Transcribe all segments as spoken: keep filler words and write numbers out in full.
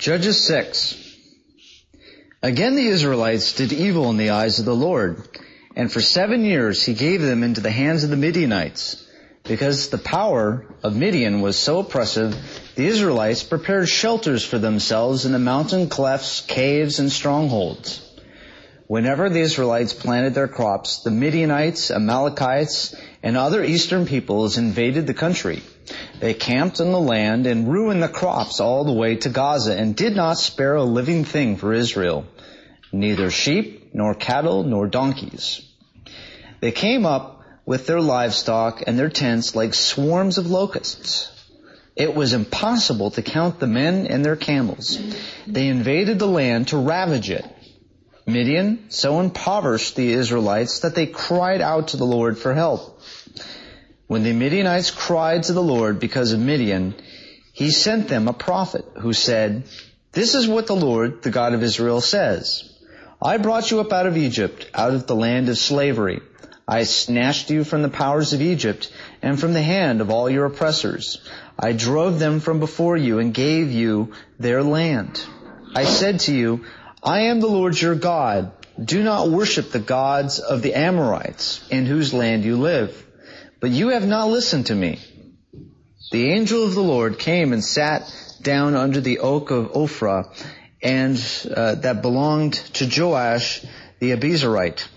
Judges six. Again the Israelites did evil in the eyes of the Lord, and for seven years he gave them into the hands of the Midianites. Because the power of Midian was so oppressive, the Israelites prepared shelters for themselves in the mountain clefts, caves, and strongholds. Whenever the Israelites planted their crops, the Midianites, Amalekites, and other eastern peoples invaded the country. They camped on the land and ruined the crops all the way to Gaza and did not spare a living thing for Israel, neither sheep, nor cattle, nor donkeys. They came up with their livestock and their tents like swarms of locusts. It was impossible to count the men and their camels. They invaded the land to ravage it. Midian so impoverished the Israelites that they cried out to the Lord for help. When the Midianites cried to the Lord because of Midian, he sent them a prophet who said, "This is what the Lord, the God of Israel, says. I brought you up out of Egypt, out of the land of slavery. I snatched you from the powers of Egypt and from the hand of all your oppressors. I drove them from before you and gave you their land. I said to you, I am the Lord your God. Do not worship the gods of the Amorites, in whose land you live. But you have not listened to me." The angel of the Lord came and sat down under the oak of Ophrah, and uh, that belonged to Joash the Abiezrite,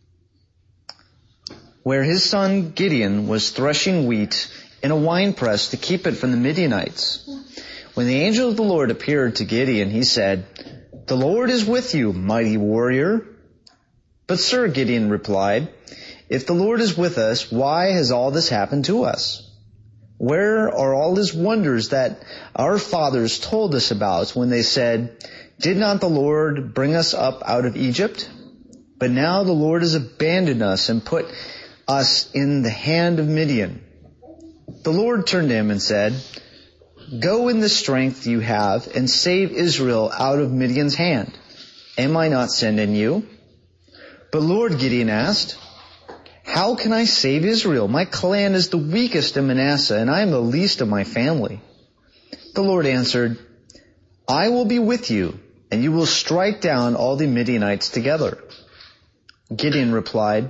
where his son Gideon was threshing wheat in a winepress to keep it from the Midianites. When the angel of the Lord appeared to Gideon, he said, "The Lord is with you, mighty warrior." "But sir," Gideon replied, "if the Lord is with us, why has all this happened to us? Where are all his wonders that our fathers told us about when they said, 'Did not the Lord bring us up out of Egypt?' But now the Lord has abandoned us and put us in the hand of Midian." The Lord turned to him and said, "Go in the strength you have and save Israel out of Midian's hand. Am I not sending you?" "But Lord," Gideon asked, "how can I save Israel? My clan is the weakest in Manasseh, and I am the least of my family." The Lord answered, "I will be with you, and you will strike down all the Midianites together." Gideon replied,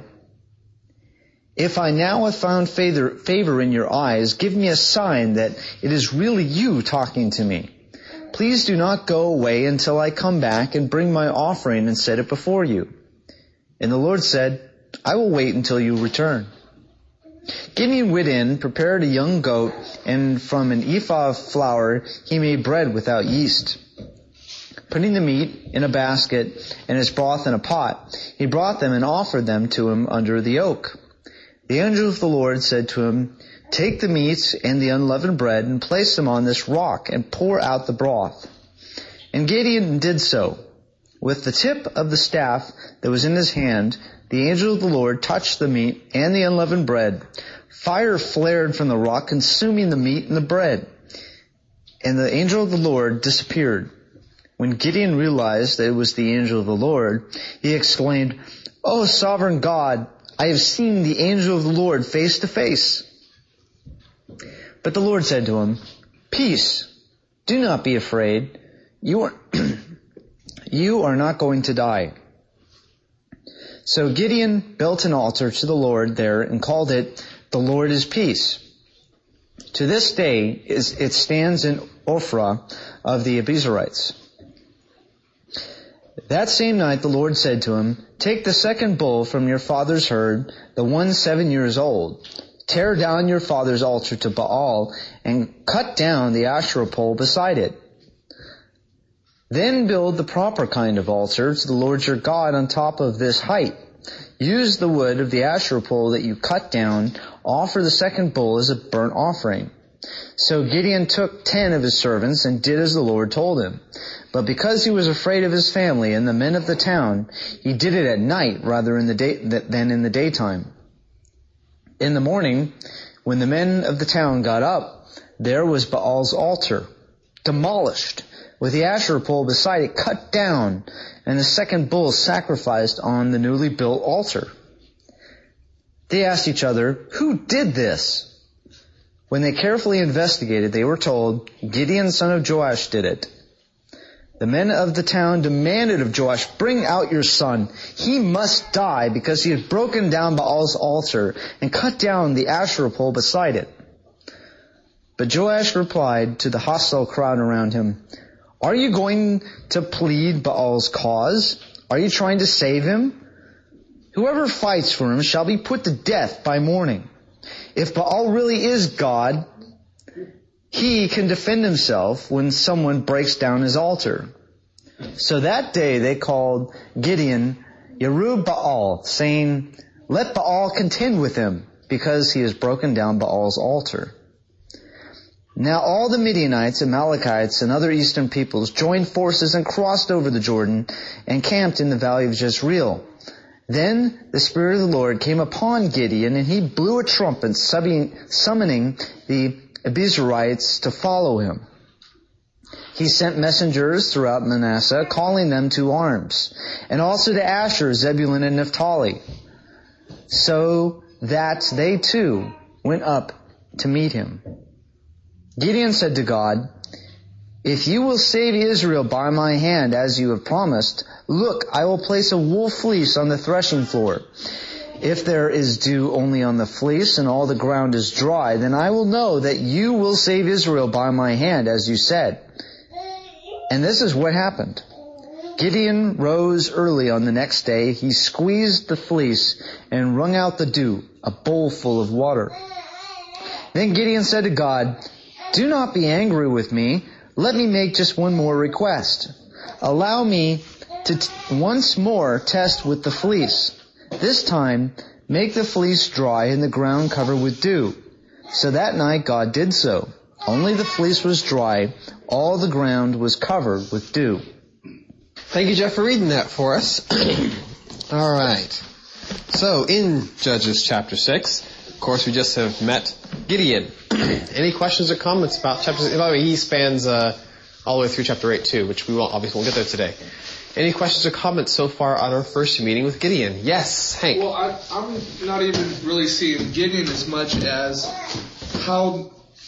"If I now have found favor, favor in your eyes, give me a sign that it is really you talking to me. Please do not go away until I come back and bring my offering and set it before you." And the Lord said, "I will wait until you return." Gideon went in, prepared a young goat, and from an ephah of flour he made bread without yeast. Putting the meat in a basket and its broth in a pot, he brought them and offered them to him under the oak. The angel of the Lord said to him, "Take the meat and the unleavened bread and place them on this rock and pour out the broth." And Gideon did so. With the tip of the staff that was in his hand, the angel of the Lord touched the meat and the unleavened bread. Fire flared from the rock, consuming the meat and the bread. And the angel of the Lord disappeared. When Gideon realized that it was the angel of the Lord, he exclaimed, "O sovereign God, I have seen the angel of the Lord face to face." But the Lord said to him, "Peace, do not be afraid. You are, you are not going to die." So Gideon built an altar to the Lord there and called it, "The Lord is Peace." To this day it stands in Ophrah of the Abiezrites. That same night the Lord said to him, "Take the second bull from your father's herd, the one seven years old. Tear down your father's altar to Baal and cut down the Asherah pole beside it. Then build the proper kind of altar to the Lord your God on top of this height. Use the wood of the Asherah pole that you cut down. Offer the second bull as a burnt offering." So Gideon took ten of his servants and did as the Lord told him. But because he was afraid of his family and the men of the town, he did it at night rather in the day, than in the daytime. In the morning, when the men of the town got up, there was Baal's altar, demolished, with the Asherah pole beside it cut down, and the second bull sacrificed on the newly built altar. They asked each other, "Who did this?" When they carefully investigated, they were told, "Gideon, son of Joash, did it." The men of the town demanded of Joash, "Bring out your son. He must die because he has broken down Baal's altar and cut down the Asherah pole beside it." But Joash replied to the hostile crowd around him, "Are you going to plead Baal's cause? Are you trying to save him? Whoever fights for him shall be put to death by morning. If Baal really is God, he can defend himself when someone breaks down his altar." So that day they called Gideon Yerub-Baal, saying, "Let Baal contend with him, because he has broken down Baal's altar." Now all the Midianites, Amalekites, and other eastern peoples joined forces and crossed over the Jordan and camped in the valley of Jezreel. Then the Spirit of the Lord came upon Gideon, and he blew a trumpet, summoning the Abiezrites to follow him. He sent messengers throughout Manasseh, calling them to arms, and also to Asher, Zebulun, and Naphtali, so that they too went up to meet him. Gideon said to God, "If you will save Israel by my hand, as you have promised, look, I will place a wool fleece on the threshing floor. If there is dew only on the fleece and all the ground is dry, then I will know that you will save Israel by my hand, as you said." And this is what happened. Gideon rose early on the next day. He squeezed the fleece and wrung out the dew, a bowl full of water. Then Gideon said to God, "Do not be angry with me. Let me make just one more request. Allow me to t- once more test with the fleece. This time, make the fleece dry and the ground covered with dew." So that night God did so. Only the fleece was dry. All the ground was covered with dew. Thank you, Jeff, for reading that for us. All right. So, in Judges chapter six, of course, we just have met Gideon. Any questions or comments about chapter six? By the way, he spans uh, all the way through chapter eight, too, which we won't, obviously won't get there today. Any questions or comments so far on our first meeting with Gideon? Yes, Hank. Well, I, I'm not even really seeing Gideon as much as how,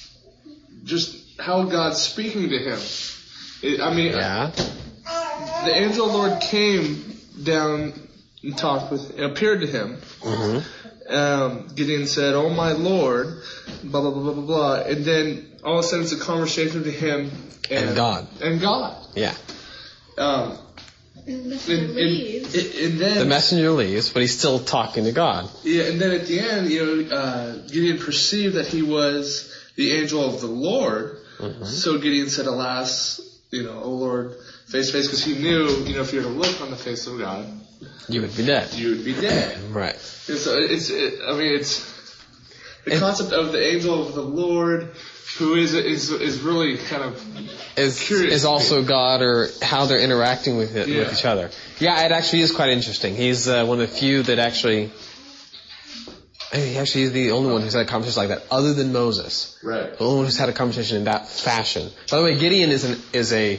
just how God's speaking to him. It, I mean, yeah. the angel of the Lord came down and talked with, appeared to him. Mm-hmm. Um, Gideon said, "Oh my Lord," blah, blah, blah, blah, blah, blah. And then all of a sudden it's a conversation to him and, and God. And God. Yeah. Um, And, and, and, and then the messenger leaves, but he's still talking to God. Yeah, and then at the end, you know, uh, Gideon perceived that he was the angel of the Lord. Mm-hmm. So Gideon said, "Alas, you know, O Lord, face to face," because he knew, you know, if you were to look on the face of God, you would be dead. You would be dead. Right. And so it's, it, I mean, it's the it, concept of the angel of the Lord, who is is is really kind of is curious is also God, or how they're interacting with it, yeah. with each other. Yeah, it actually is quite interesting. He's uh, one of the few that actually. I mean, he actually is the only one who's had a conversation like that, other than Moses. Right. The only one who's had a conversation in that fashion. By the way, Gideon is an is a.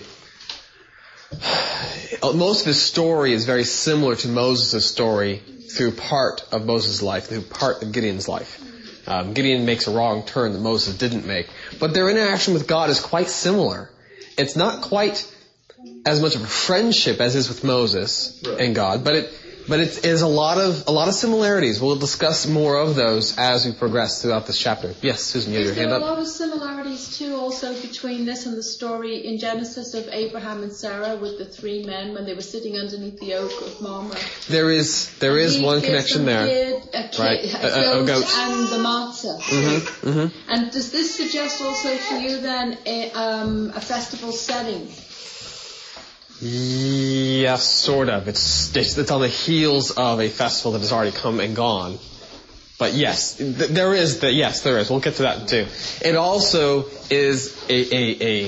Most of his story is very similar to Moses' story through part of Moses' life, through part of Gideon's life. Um, Gideon makes a wrong turn that Moses didn't make. But their interaction with God is quite similar. It's not quite as much of a friendship as is with Moses right. and God, but it but it is a lot of a lot of similarities. We'll discuss more of those as we progress throughout this chapter. Yes, Susan, you have your hand up. Is there a lot of similarities too also between this and the story in Genesis of Abraham and Sarah with the three men when they were sitting underneath the oak of Mamre? There is there is one connection there. Kid, a kid, right. a, a, a goat and the matzah. Mm-hmm. Mm-hmm. And does this suggest also to you then a, um, a festival setting? Yes, sort of. It's, it's it's on the heels of a festival that has already come and gone. But yes, th- there is the yes, there is. We'll get to that too. It also is a, a, a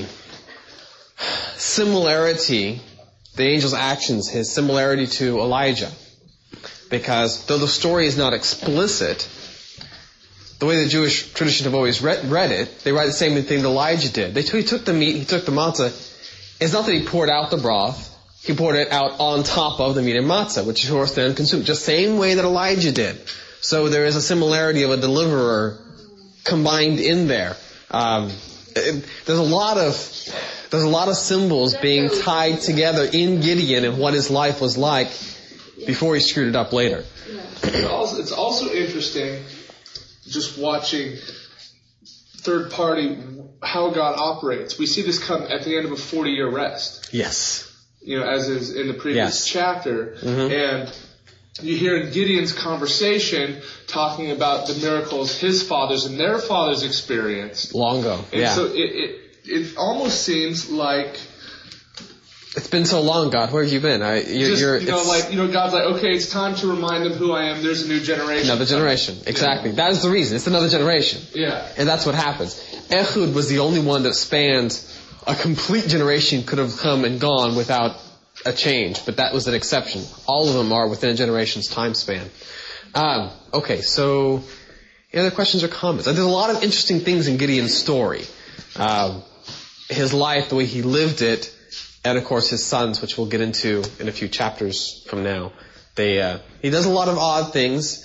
similarity, the angel's actions, his similarity to Elijah. Because though the story is not explicit, the way the Jewish tradition have always read, read it, they write the same thing that Elijah did. They t- he took the meat, he took the matzah. It's not that he poured out the broth. He poured it out on top of the meat and matzah, which of course then consumed. Just same way that Elijah did. So there is a similarity of a deliverer combined in there. Um, there's a lot of there's a lot of symbols being tied together in Gideon and what his life was like before he screwed it up later. It's also, it's also interesting just watching third party how God operates. We see this come at the end of a forty year rest. Yes. You know, as is in the previous Yes. chapter. Mm-hmm. And you hear in Gideon's conversation talking about the miracles his fathers and their fathers experienced. Long ago. And Yeah. so it, it it almost seems like It's been so long, God. Where have you been? I, you're, just, you're, you know, it's like, you know, God's like, okay, it's time to remind them who I am. There's a new generation. another generation. Exactly. That is the reason. It's another generation. Yeah. And that's what happens. Ehud was the only one that spanned a complete generation, could have come and gone without a change, but that was an exception. All of them are within a generation's time span. Um, okay, so any other questions or comments? There's a lot of interesting things in Gideon's story. Um, his life, the way he lived it, and of course his sons, which we'll get into in a few chapters from now. They, uh, he does a lot of odd things.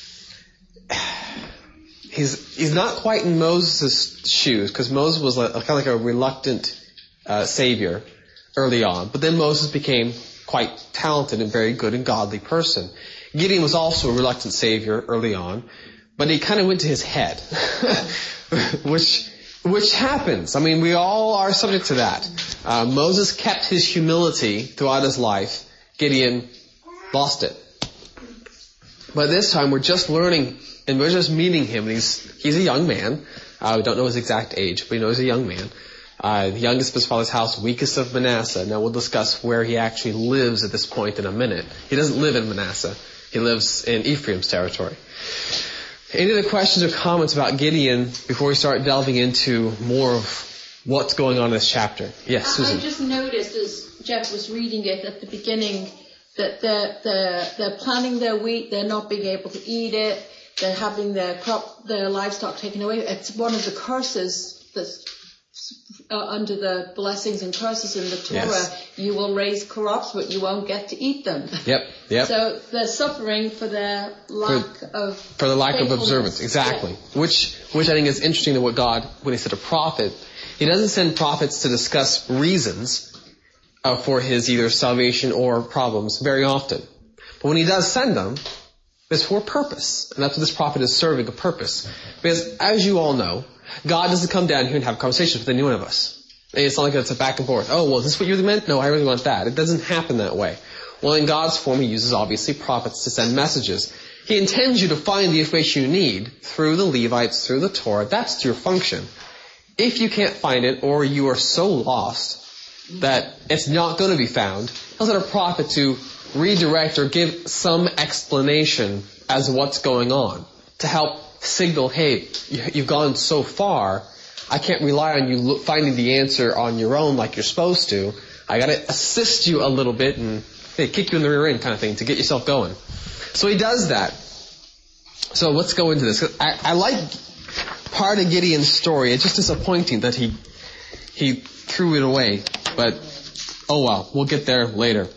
He's he's not quite in Moses' shoes, because Moses was like, kind of like a reluctant uh, savior early on, but then Moses became quite talented and very good and godly person. Gideon was also a reluctant savior early on, but he kind of went to his head, which which happens. I mean, we all are subject to that. Uh, Moses kept his humility throughout his life. Gideon lost it. But this time we're just learning, and we're just meeting him. And he's he's a young man. Uh, we don't know his exact age, but we know he's a young man. Uh, the youngest of his father's house, weakest of Manasseh. Now we'll discuss where he actually lives at this point in a minute. He doesn't live in Manasseh. He lives in Ephraim's territory. Any other questions or comments about Gideon before we start delving into more of what's going on in this chapter? Yes, I, Susan. I just noticed as Jeff was reading it at the beginning that they're, they're, they're planting their wheat, they're not being able to eat it, they're having their crop, their livestock taken away. It's one of the curses that's uh, under the blessings and curses in the Torah. Yes. You will raise crops, but you won't get to eat them. Yep, yep. So they're suffering for their lack of For the lack of faithfulness. observance, exactly. Yeah. Which, which I think is interesting to what God, when He said a prophet, He doesn't send prophets to discuss reasons uh, for His either salvation or problems very often. But when He does send them, it's for a purpose. And that's what this prophet is serving, a purpose. Because as you all know, God doesn't come down here and have conversations with any one of us. It's not like it's a back and forth. Oh, well, is this what you really meant? No, I really want that. It doesn't happen that way. Well, in God's form, He uses, obviously, prophets to send messages. He intends you to find the information you need through the Levites, through the Torah. That's your function. If you can't find it, or you are so lost that it's not going to be found, He'll send a prophet to redirect or give some explanation as to what's going on, to help signal, hey, you've gone so far, I can't rely on you finding the answer on your own like you're supposed to. I got to assist you a little bit and hey, kick you in the rear end kind of thing to get yourself going. So He does that. So let's go into this. I, I like part of Gideon's story. It's just disappointing that he he threw it away. But oh well, we'll get there later.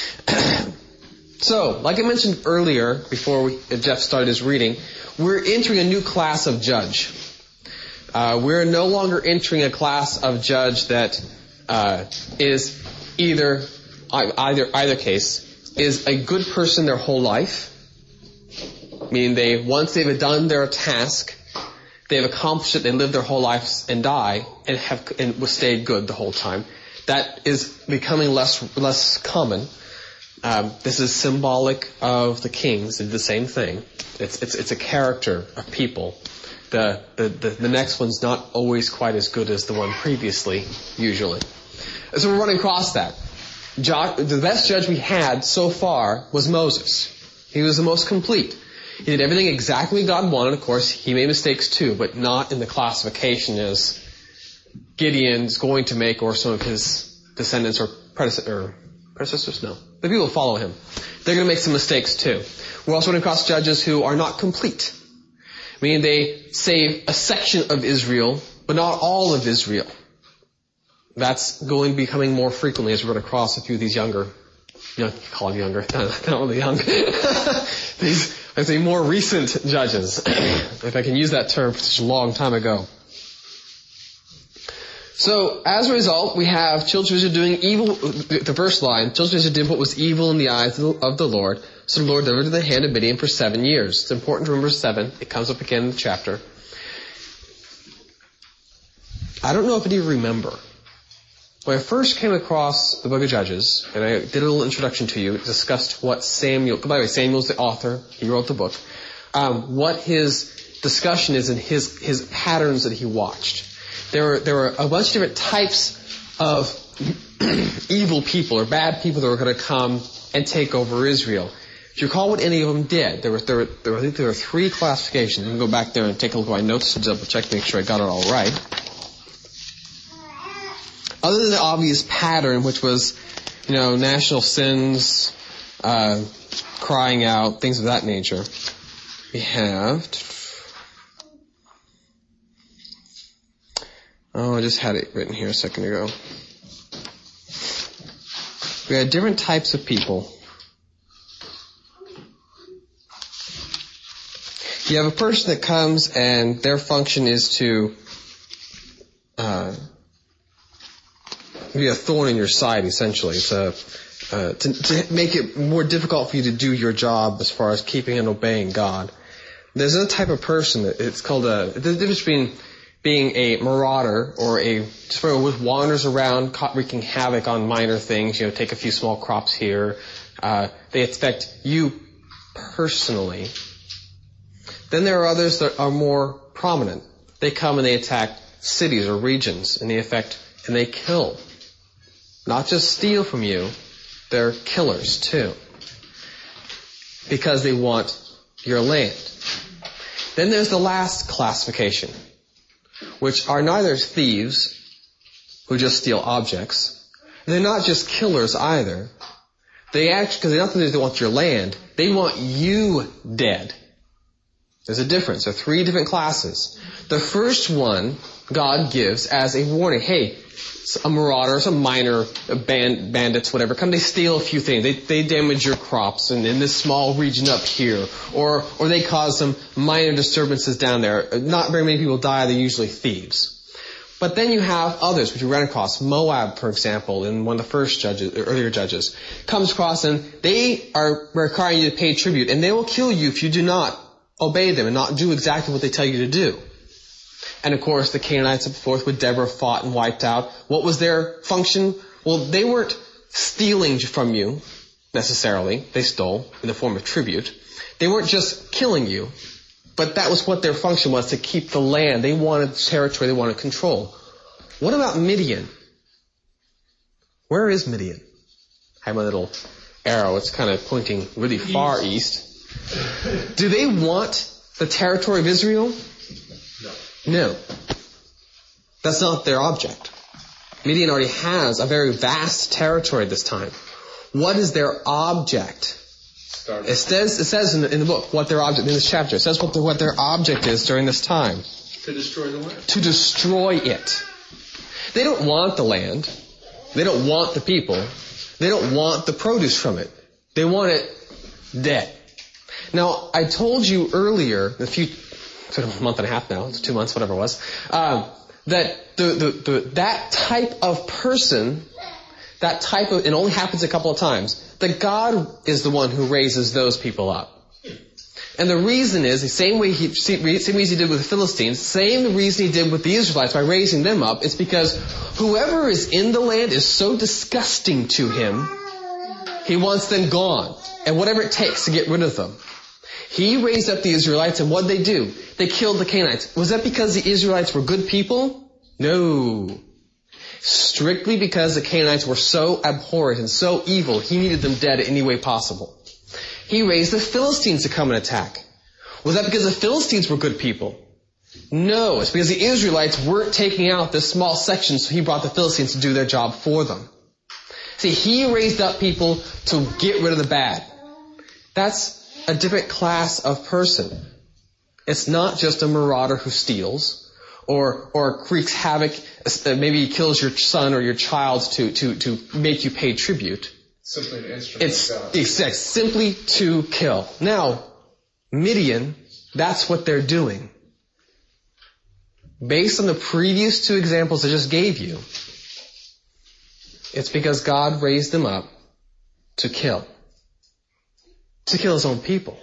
So, like I mentioned earlier, before we, Jeff started his reading, we're entering a new class of judge. Uh, we're no longer entering a class of judge that uh, is either, either, either case, is a good person their whole life, meaning they, once they've done their task, they've accomplished it, they live their whole lives and die, and have and stayed good the whole time. That is becoming less less common. Um, this is symbolic of the kings. They did the same thing. It's it's it's a character of people. The, the the the next one's not always quite as good as the one previously, usually. So we're running across that. Jo- the best judge we had so far was Moses. He was the most complete. He did everything exactly God wanted. Of course, he made mistakes too, but not in the classification as Gideon's going to make, or some of his descendants or predecessors. Predecessors? No. The people who follow him. They're going to make some mistakes too. We're also running across judges who are not complete. Meaning they save a section of Israel, but not all of Israel. That's going to be coming more frequently as we run across a few of these younger, you know, call them younger, not really young. These, I'd say more recent judges, if I can use that term for such a long time ago. So, as a result, we have children of Israel doing evil, the first line, children of Israel did what was evil in the eyes of the Lord. So the Lord delivered to the hand of Midian for seven years. It's important to remember seven. It comes up again in the chapter. I don't know if any of you remember. When I first came across the book of Judges, and I did a little introduction to you, it discussed what Samuel, by the way, Samuel's the author, he wrote the book, um, what his discussion is in his, his patterns that he watched. There were, there were a bunch of different types of evil people or bad people that were going to come and take over Israel. If you recall what any of them did, there were, there were, there were I think there were three classifications. I'm going to go back there and take a look at my notes to double check, make sure I got it all right. Other than the obvious pattern, which was, you know, national sins, uh, crying out, things of that nature, we have... Oh, I just had it written here a second ago. We had different types of people. You have a person that comes and their function is to uh, be a thorn in your side, essentially. It's a, uh, to, to make it more difficult for you to do your job as far as keeping and obeying God. There's another type of person that it's called a, the difference between being a marauder or a just who wanders around wreaking havoc on minor things, you know, take a few small crops here. Uh, they affect you personally. Then there are others that are more prominent. They come and they attack cities or regions and they affect and they kill. Not just steal from you, they're killers too. Because they want your land. Then there's the last classification, which are neither thieves who just steal objects. And they're not just killers either. They actually, because they not only do they want your land, they want you dead. There's a difference. There are three different classes. The first one God gives as a warning. Hey, a marauder, some minor band, bandits, whatever, come they steal a few things. They they damage your crops in, in this small region up here. Or or they cause some minor disturbances down there. Not very many people die. They're usually thieves. But then you have others, which you ran across. Moab, for example, in one of the first judges, earlier judges, comes across and they are requiring you to pay tribute. And they will kill you if you do not obey them and not do exactly what they tell you to do. And of course, the Canaanites up forth with Deborah fought and wiped out. What was their function? Well, they weren't stealing from you, necessarily. They stole in the form of tribute. They weren't just killing you, but that was what their function was, to keep the land. They wanted territory, they wanted control. What about Midian? Where is Midian? I have my little arrow. It's kind of pointing really far east. Do they want the territory of Israel? No. That's not their object. Midian already has a very vast territory at this time. What is their object? It says, it says in the, in the book what their object, in this chapter, it says what, the, what their object is during this time. To destroy the land. To destroy it. They don't want the land. They don't want the people. They don't want the produce from it. They want it dead. Now, I told you earlier, a few, sort of a month and a half now, it's two months, whatever it was, um, that the, the, the, that type of person, that type of, it only happens a couple of times, that God is the one who raises those people up. And the reason is, the same way he, same reason he did with the Philistines, same reason he did with the Israelites by raising them up, is because whoever is in the land is so disgusting to him, he wants them gone. And whatever it takes to get rid of them. He raised up the Israelites, and what did they do? They killed the Canaanites. Was that because the Israelites were good people? No. Strictly because the Canaanites were so abhorrent and so evil, he needed them dead any way possible. He raised the Philistines to come and attack. Was that because the Philistines were good people? No. It's because the Israelites weren't taking out this small section, so he brought the Philistines to do their job for them. See, he raised up people to get rid of the bad. That's a different class of person. It's not just a marauder who steals or or wreaks havoc, maybe he kills your son or your child to to to make you pay tribute. Simply an instrument it's, of God. It's simply to kill. Now, Midian, that's what they're doing. based on the previous two examples I just gave you, it's because God raised them up to kill. To kill his own people.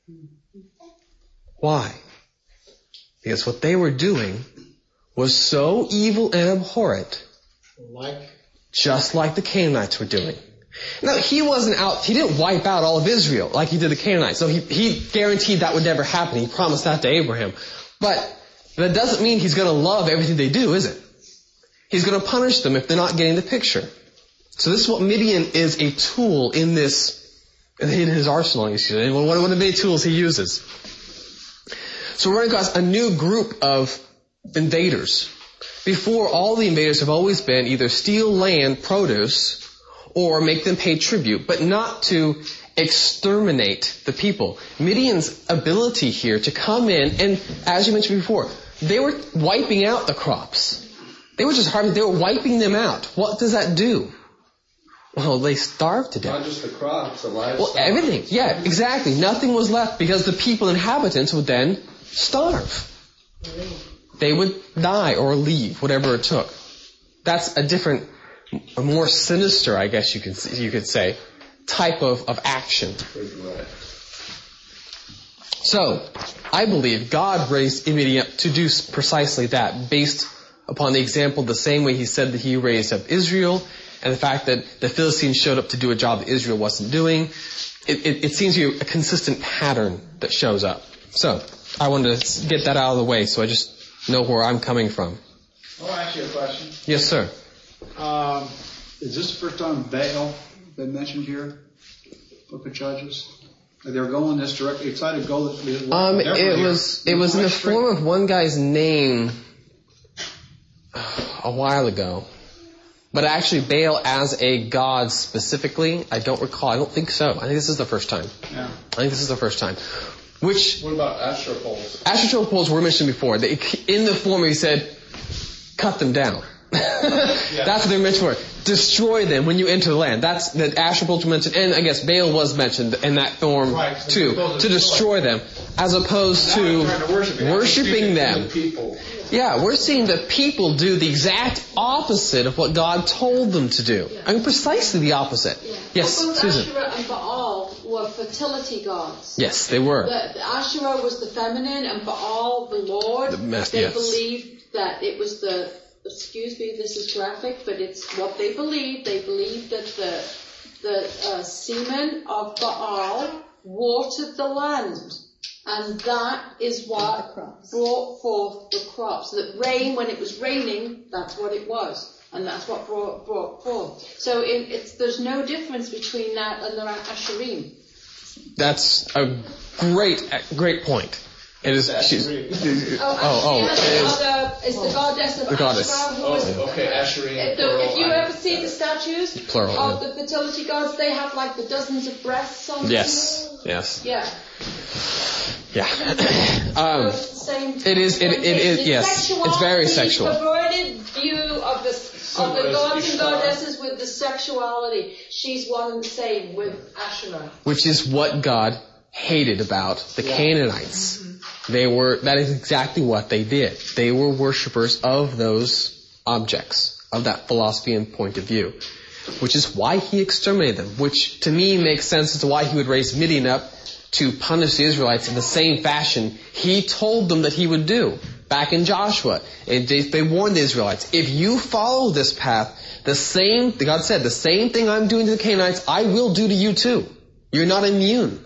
Why? Because what they were doing was so evil and abhorrent, Like, just like the Canaanites were doing. Now, he wasn't out, he didn't wipe out all of Israel like he did the Canaanites. So he, he guaranteed that would never happen. He promised that to Abraham. But that doesn't mean he's going to love everything they do, is it? He's going to punish them if they're not getting the picture. So this is what Midian is, a tool in this, in his arsenal, you see. One of the many tools he uses. So we're running across a new group of invaders. Before, all the invaders have always been either steal land, produce, or make them pay tribute, but not to exterminate the people. Midian's ability here to come in, and as you mentioned before, they were wiping out the crops. They were just harvesting, they were wiping them out. What does that do? Well, they starved to death. not just the crops, the livestock. Well, everything. Yeah, exactly. Nothing was left because the people, inhabitants, would then starve. They would die or leave, whatever it took. That's a different, a more sinister, I guess you could you could say, type of, of action. So, I believe God raised Midian up to do precisely that, based upon the example the same way he said that he raised up Israel, and the fact that the Philistines showed up to do a job that Israel wasn't doing. It, it, it seems to be a consistent pattern that shows up. So, I wanted to get that out of the way, so I just know where I'm coming from. I'll ask you a question. Yes, sir. Um, is this the first time Baal been mentioned here? Book of Judges? They're going this directly. Excited to go this. Um, it was it was in the form of one guy's name a while ago, but actually Baal as a god specifically, I don't recall. I don't think so. I think this is the first time. Yeah. I think this is the first time. Which What about Asherah poles? Asherah poles were mentioned before. They, in the form he said, cut them down. That's what they were mentioned for. Destroy them when you enter the land. That's the Asherah poles were mentioned, and I guess Baal was mentioned in that form Right, so too, to to destroy them, as opposed to worshiping them. People. Yeah, we're seeing the people do the exact opposite of what God told them to do. I mean, precisely the opposite. Yeah. Yes, Well, both Susan. Asherah and Baal were fertility gods. Yes, they were. The, the Asherah was the feminine, and Baal the Lord. The mas- they yes. believed that it was the. Excuse me, this is graphic, but it's what they believed. They believed that the the uh, semen of Baal watered the land, and that is what brought forth the crops. That rain, when it was raining, that's what it was, and that's what brought brought forth. So it, it's there's no difference between that and the Asherim. That's a great, great point. It is. She's, Oh, oh, oh, Asherah it is. is the, is the goddess of The goddess. Asherah, who was Oh, okay, Asherim. If, the, if you ever see the statues Plural, of yeah. the fertility gods, they have like the dozens of breasts on them. Yes, yes, Yeah. yeah. So um, it's the same. it is. It, it is. It's Yes, sexual, it's very the sexual. perverted view of the of the is gods and Ishtar. goddesses with the sexuality. She's one and the same with Asherah. Which is what God hated about the Canaanites. They were. That is exactly what they did. They were worshippers of those objects, of that philosophy and point of view. Which is why he exterminated them. Which to me makes sense as to why he would raise Midian up to punish the Israelites in the same fashion he told them that he would do. Back in Joshua, and they, they warned the Israelites, if you follow this path, the same, God said, the same thing I'm doing to the Canaanites, I will do to you too. You're not immune.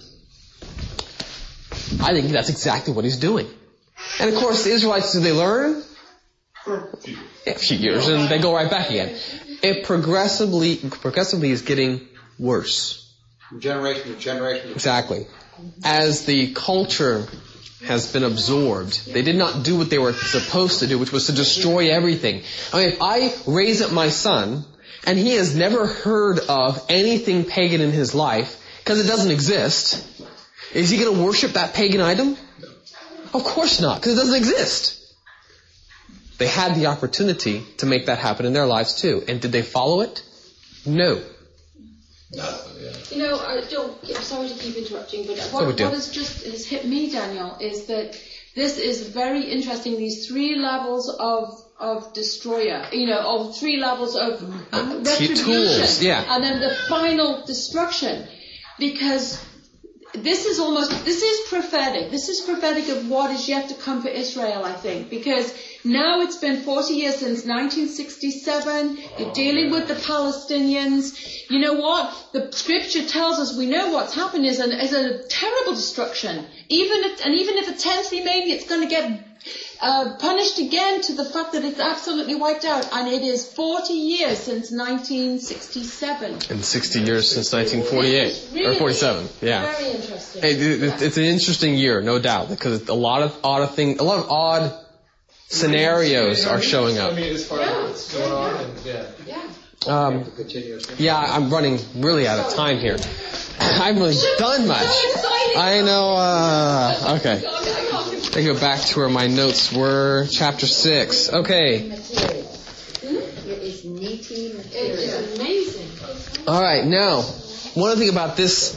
I think that's exactly what he's doing. And of course, the Israelites, do they learn? Yeah, a few years, and they go right back again. It progressively, progressively is getting worse. From generation to generation. Exactly. As the culture has been absorbed, they did not do what they were supposed to do, which was to destroy everything. I mean, if I raise up my son, and he has never heard of anything pagan in his life, because it doesn't exist, is he going to worship that pagan item? Of course not, because it doesn't exist. They had the opportunity to make that happen in their lives too. And did they follow it? No. You know, I don't. I'm sorry to keep interrupting, but No what, big deal. what has just has hit me, Daniel, is that this is very interesting. These three levels of of destroyer, you know, of three levels of uh, retribution, tools, yeah. and then the final destruction, because this is almost, this is prophetic. This is prophetic of what is yet to come for Israel, I think, because now it's been forty years since nineteen sixty-seven. You're dealing with the Palestinians. You know what? The scripture tells us we know what's happened is, an, is a terrible destruction. Even if, and even if intensely, maybe it's going to get uh, punished again to the fact that it's absolutely wiped out. And it is forty years since nineteen sixty-seven. And sixty years since nineteen forty-eight. Really or forty-seven. Yeah. Very interesting. It, it, it's an interesting year, no doubt, because a lot of odd thing, a lot of odd scenarios are showing up. I mean, as far as what's going on, and, yeah. Yeah. Um, yeah, I'm running really out of time here. I haven't really done much. I know, uh, okay. I go back to where my notes were. Chapter six. Okay. It is meaty material. It's amazing. Alright, now, one thing about this,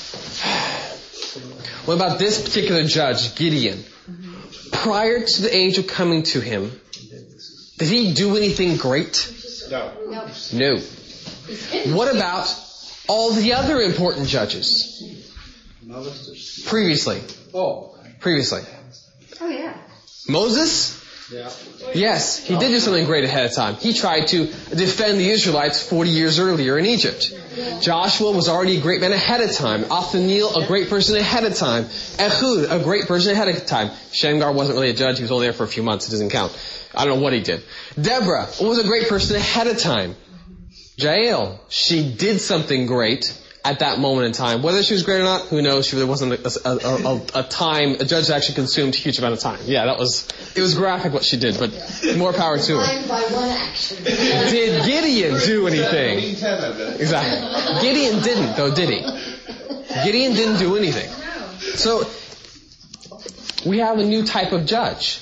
what about this particular judge, Gideon? Prior to the angel coming to him, did he do anything great? No. No. No. What about all the other important judges? Previously. Oh. Previously. Oh, yeah. Moses? Yeah. Yes, he did do something great ahead of time. He tried to defend the Israelites forty years earlier in Egypt. Joshua was already a great man ahead of time. Othniel, a great person ahead of time. Ehud, a great person ahead of time. Shamgar wasn't really a judge. He was only there for a few months. It doesn't count. I don't know what he did. Deborah was a great person ahead of time. Jael, she did something great at that moment in time. Whether she was great or not, who knows? She really wasn't a, a, a, a time, a judge that actually consumed a huge amount of time. Yeah, that was, it was graphic what she did, but more power to her. Time by one action. Did Gideon do anything? Exactly. Gideon didn't, though, did he? Gideon didn't do anything. So, we have a new type of judge.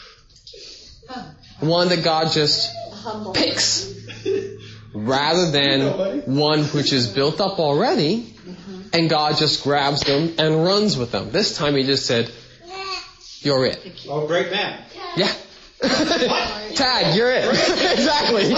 One that God just picks. Rather than one which is built up already, and God just grabs them and runs with them. This time he just said, you're it. Oh, great man. Yeah. Tag, you're it. Exactly.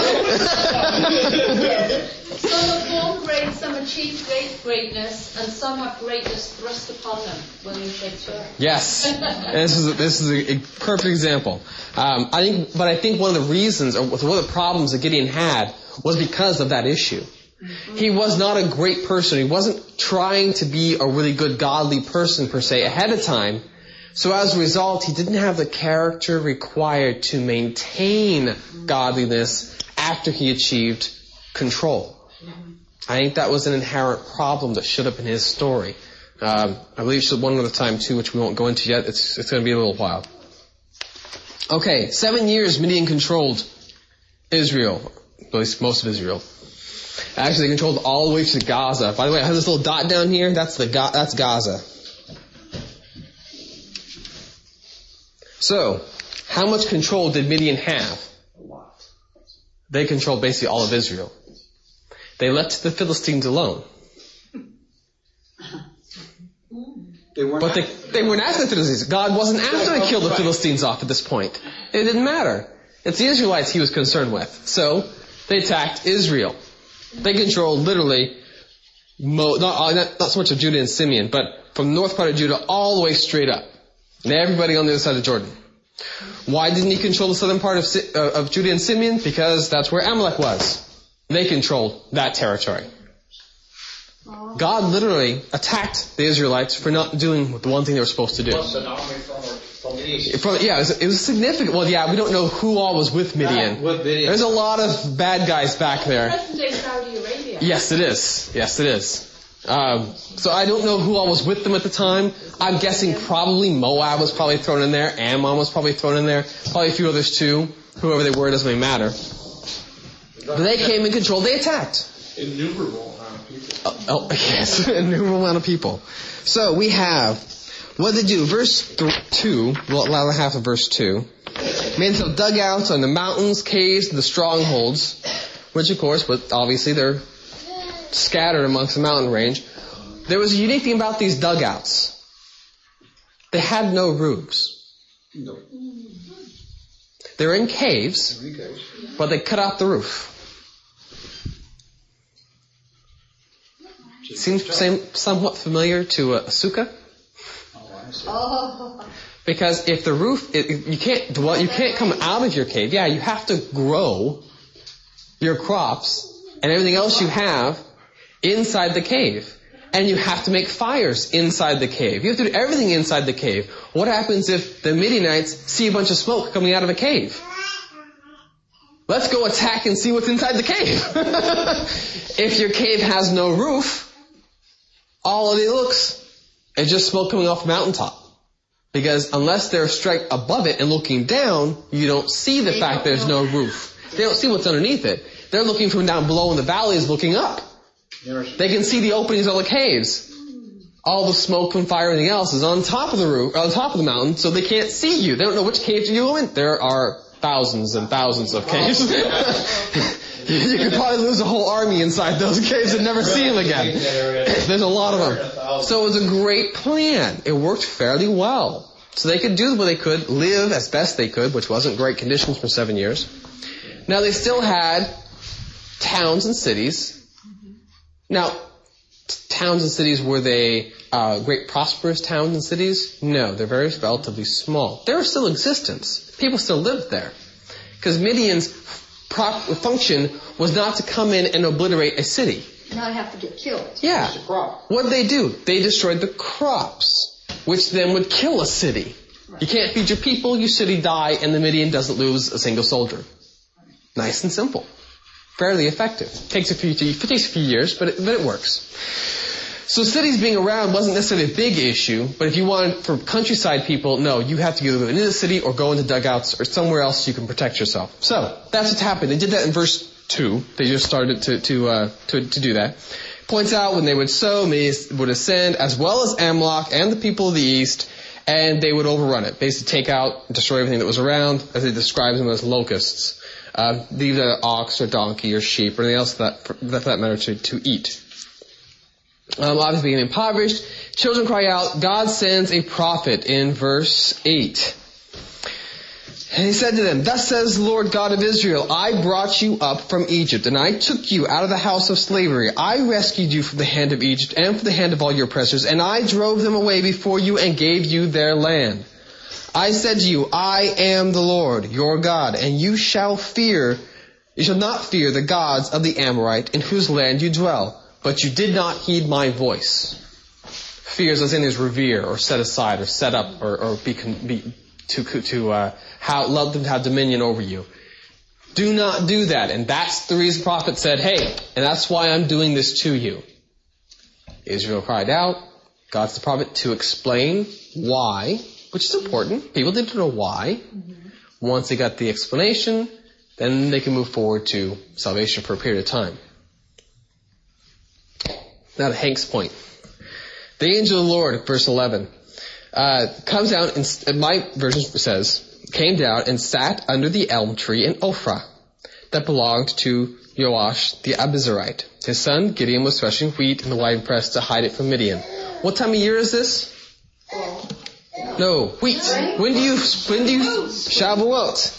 Some are born great, some achieve great greatness, and some have greatness thrust upon them. William Shakespeare. Yes. This is a, this is a, a perfect example. Um, I think, but I think one of the reasons, or one of the problems that Gideon had, was because of that issue. He was not a great person. He wasn't trying to be a really good godly person per se ahead of time. So as a result, he didn't have the character required to maintain godliness after he achieved control. I think that was an inherent problem that showed up in his story. Um, I believe it's one other time too, which we won't go into yet. It's, it's going to be a little while. Okay, seven years Midian controlled Israel. At least most of Israel. Actually, they controlled all the way to Gaza. By the way, I have this little dot down here. That's the Ga- that's Gaza. So, how much control did Midian have? A lot. They controlled basically all of Israel. They left the Philistines alone. They weren't. But they, they weren't after the Philistines. God wasn't after to kill the Philistines off at this point. It didn't matter. It's the Israelites he was concerned with. So, they attacked Israel. They controlled literally, mo- not, not, not so much of Judah and Simeon, but from the north part of Judah all the way straight up. And everybody on the other side of Jordan. Why didn't he control the southern part of, uh, of Judah and Simeon? Because that's where Amalek was. They controlled that territory. God literally attacked the Israelites for not doing the one thing they were supposed to do. Plus an army from, from the east. From, yeah, it was, it was significant. Well, yeah, we don't know who all was with Midian. Yeah, with Midian. There's a lot of bad guys back there. Present day Saudi Arabia. Yes, it is. Yes, it is. Um, so I don't know who all was with them at the time. I'm guessing probably Moab was probably thrown in there. Ammon was probably thrown in there. Probably a few others too. Whoever they were, doesn't really matter. But they came in control. They attacked. Innumerable amount of people. Oh, oh yes, innumerable amount of people. So we have, what did they do? Verse th- two, well, the latter half of verse two. Made themselves dugouts on the mountains, caves, and the strongholds, which of course, but obviously they're scattered amongst the mountain range. There was a unique thing about these dugouts. They had no roofs. No. They're in caves, but they cut out the roof. Seems same, somewhat familiar to a, a sukkah. Oh. Because if the roof, it, you can't dwell, you can't come out of your cave. Yeah, you have to grow your crops and everything else you have inside the cave. And you have to make fires inside the cave. You have to do everything inside the cave. What happens if the Midianites see a bunch of smoke coming out of a cave? Let's go attack and see what's inside the cave. If your cave has no roof, all it looks is just smoke coming off the mountaintop. Because unless they're straight above it and looking down, you don't see the fact there's no roof. They don't see what's underneath it. They're looking from down below in the valleys looking up. They can see the openings of the caves. All the smoke and fire and everything else is on top of the roof, on top of the mountain, so they can't see you. They don't know which cave to go in. There are thousands and thousands of caves. You could probably lose a whole army inside those caves and never see them again. There's a lot of them. So it was a great plan. It worked fairly well. So they could do what they could, live as best they could, which wasn't great conditions for seven years. Now they still had towns and cities. Now, t- towns and cities, were they uh, great prosperous towns and cities? No, they're very relatively small. There was still existence. People still lived there. Because Midian's pro- function was not to come in and obliterate a city. Not have to get killed. Yeah. What did they do? They destroyed the crops, which then would kill a city. Right. You can't feed your people, your city die, and the Midian doesn't lose a single soldier. Nice and simple. Fairly effective. Takes a few, it takes a few years, but it, but it works. So cities being around wasn't necessarily a big issue, but if you wanted, for countryside people, no, you have to either go into the city or go into dugouts or somewhere else you can protect yourself. So, that's what happened. They did that in verse two. They just started to, to, uh, to, to do that. Points out when they would sow, they would ascend, as well as Amalek and the people of the east, and they would overrun it. Basically take out, destroy everything that was around, as they describe them as locusts. Uh, leave an ox or donkey or sheep or anything else that, for that, for that matter to, to eat. Um, obviously being impoverished, children cry out, God sends a prophet in verse eight. And he said to them, Thus says the Lord God of Israel, I brought you up from Egypt, and I took you out of the house of slavery. I rescued you from the hand of Egypt and from the hand of all your oppressors, and I drove them away before you and gave you their land. I said to you, I am the Lord, your God, and you shall fear, you shall not fear the gods of the Amorite in whose land you dwell. But you did not heed my voice. Fears as in is revere or set aside or set up or, or be, be to, to uh, how, love them to have dominion over you. Do not do that. And that's the reason the prophet said, hey, and that's why I'm doing this to you. Israel cried out. God's the prophet to explain why, which is important. People need to know why. Mm-hmm. Once they got the explanation, then they can move forward to salvation for a period of time. Now to Hank's point. The angel of the Lord, verse eleven, uh, comes down and, my version says, came down and sat under the elm tree in Ophrah that belonged to Joash the Abizarite. His son Gideon was threshing wheat in the winepress to hide it from Midian. What time of year is this? No, wheat. When do you, when do you, Shavuot?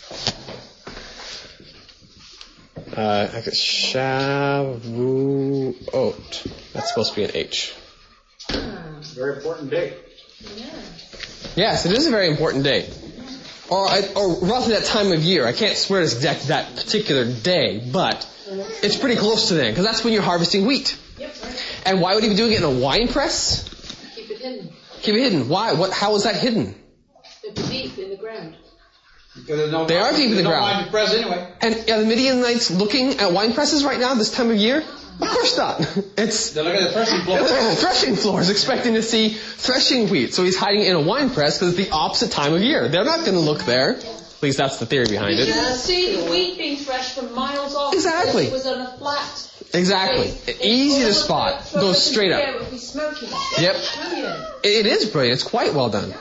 Uh, I guess Shavuot. That's supposed to be an H. Very important day. Yes, it is a very important day. Or, or roughly that time of year. I can't swear it's exactly that particular day, but it's pretty close to then, because that's when you're harvesting wheat. Yep, right. And why would he be doing it in a wine press? Keep it hidden. Keep it hidden. Why? What? How is that hidden? They're deep in the ground. No, they are deep in the no ground. wine press anyway. And are the Midianites looking at wine presses right now, this time of year? Of course not. It's They're looking at the threshing floor. threshing floors, expecting to see threshing wheat. So he's hiding in a wine press because it's the opposite time of year. They're not going to look there. At least that's the theory behind it. You can see the wheat being threshed from miles off. Exactly. If it was on a flat. Exactly. Place, Easy to all spot. the- Goes straight the up. air would be smoking. Yep. Brilliant. It is brilliant. It's quite well done.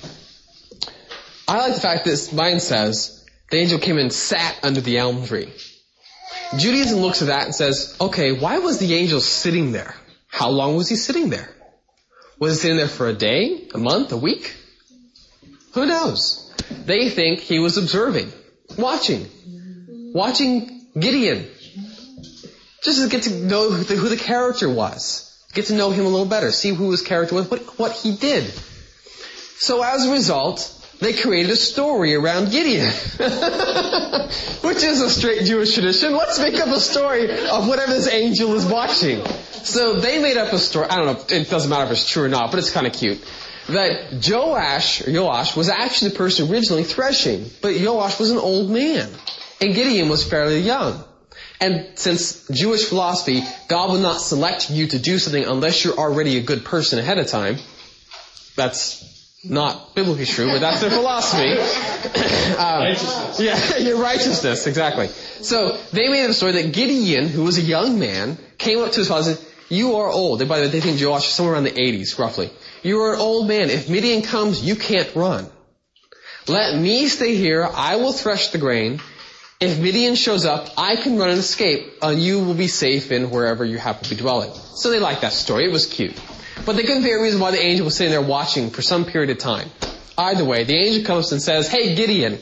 I like the fact that mine says the angel came and sat under the elm tree. Judaism looks at that and says, okay, why was the angel sitting there? How long was he sitting there? Was he sitting there for a day, a month, a week? Who knows? They think he was observing, watching, watching Gideon. Just to get to know who the, who the character was. Get to know him a little better. See who his character was, what, what he did. So as a result, they created a story around Gideon. Which is a straight Jewish tradition. Let's make up a story of whatever this angel is watching. So they made up a story. I don't know, it doesn't matter if it's true or not, but it's kind of cute. That Joash, or Joash, was actually the person originally threshing. But Joash was an old man. And Gideon was fairly young. And since Jewish philosophy, God will not select you to do something unless you're already a good person ahead of time. That's not biblically true, but that's their philosophy. um, Righteousness. Yeah, your righteousness, exactly. So they made up a story that Gideon, who was a young man, came up to his father and said, you are old. And by the way, they think Joash is somewhere around the eighties, roughly. You are an old man. If Midian comes, you can't run. Let me stay here. I will thresh the grain. If Midian shows up, I can run and escape, and you will be safe in wherever you happen to be dwelling. So they liked that story. It was cute. But they couldn't figure out a reason why the angel was sitting there watching for some period of time. Either way, the angel comes and says, hey, Gideon.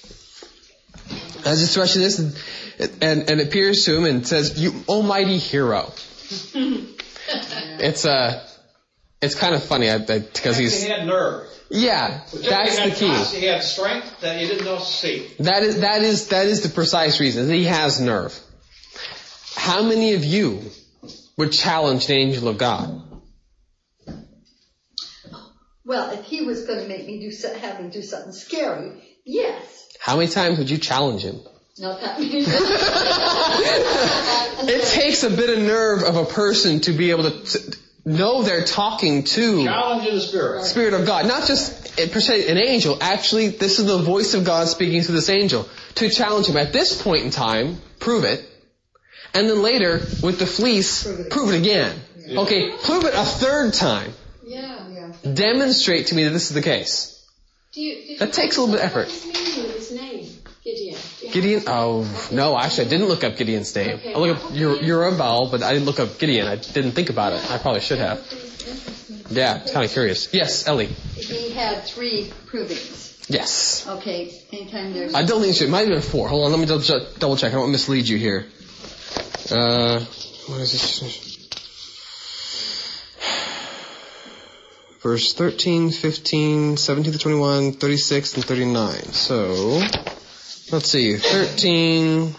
As he's threshing this, and, and, and appears to him and says, you almighty hero. It's uh, it's kind of funny because he's... He had nerve. Yeah, that's the key. He had strength that he didn't know to see. That is, that is, that is the precise reason. He has nerve. How many of you would challenge an angel of God? Well, if he was going to make me do so, have him do something scary, yes. How many times would you challenge him? Not that many. It takes a bit of nerve of a person to be able to t- know they're talking to Challenge in the spirit. Spirit of God. Not just per se an angel. Actually, this is the voice of God speaking through this angel. To challenge him. At this point in time, prove it. And then later, with the fleece, prove it, prove it again. Yeah. Okay, prove it a third time. Yeah. yeah. Demonstrate to me that this is the case. Do you, did that you takes a little bit of effort. What is the meaning of his name? Gideon. Gideon? Oh, no, actually I didn't look up Gideon's name. Okay. I looked up Jerubbaal, but I didn't look up Gideon. I didn't think about it. I probably should have. Yeah, it's kind of curious. Yes, Ellie. He had three provings. Yes. Okay, anytime there's... I don't think so. It might have been four. Hold on, let me double check. Double check. I don't want to mislead you here. Uh, what is this? Verse thirteen, fifteen, seventeen to twenty-one, thirty-six, and thirty-nine. So, let's see. thirteen...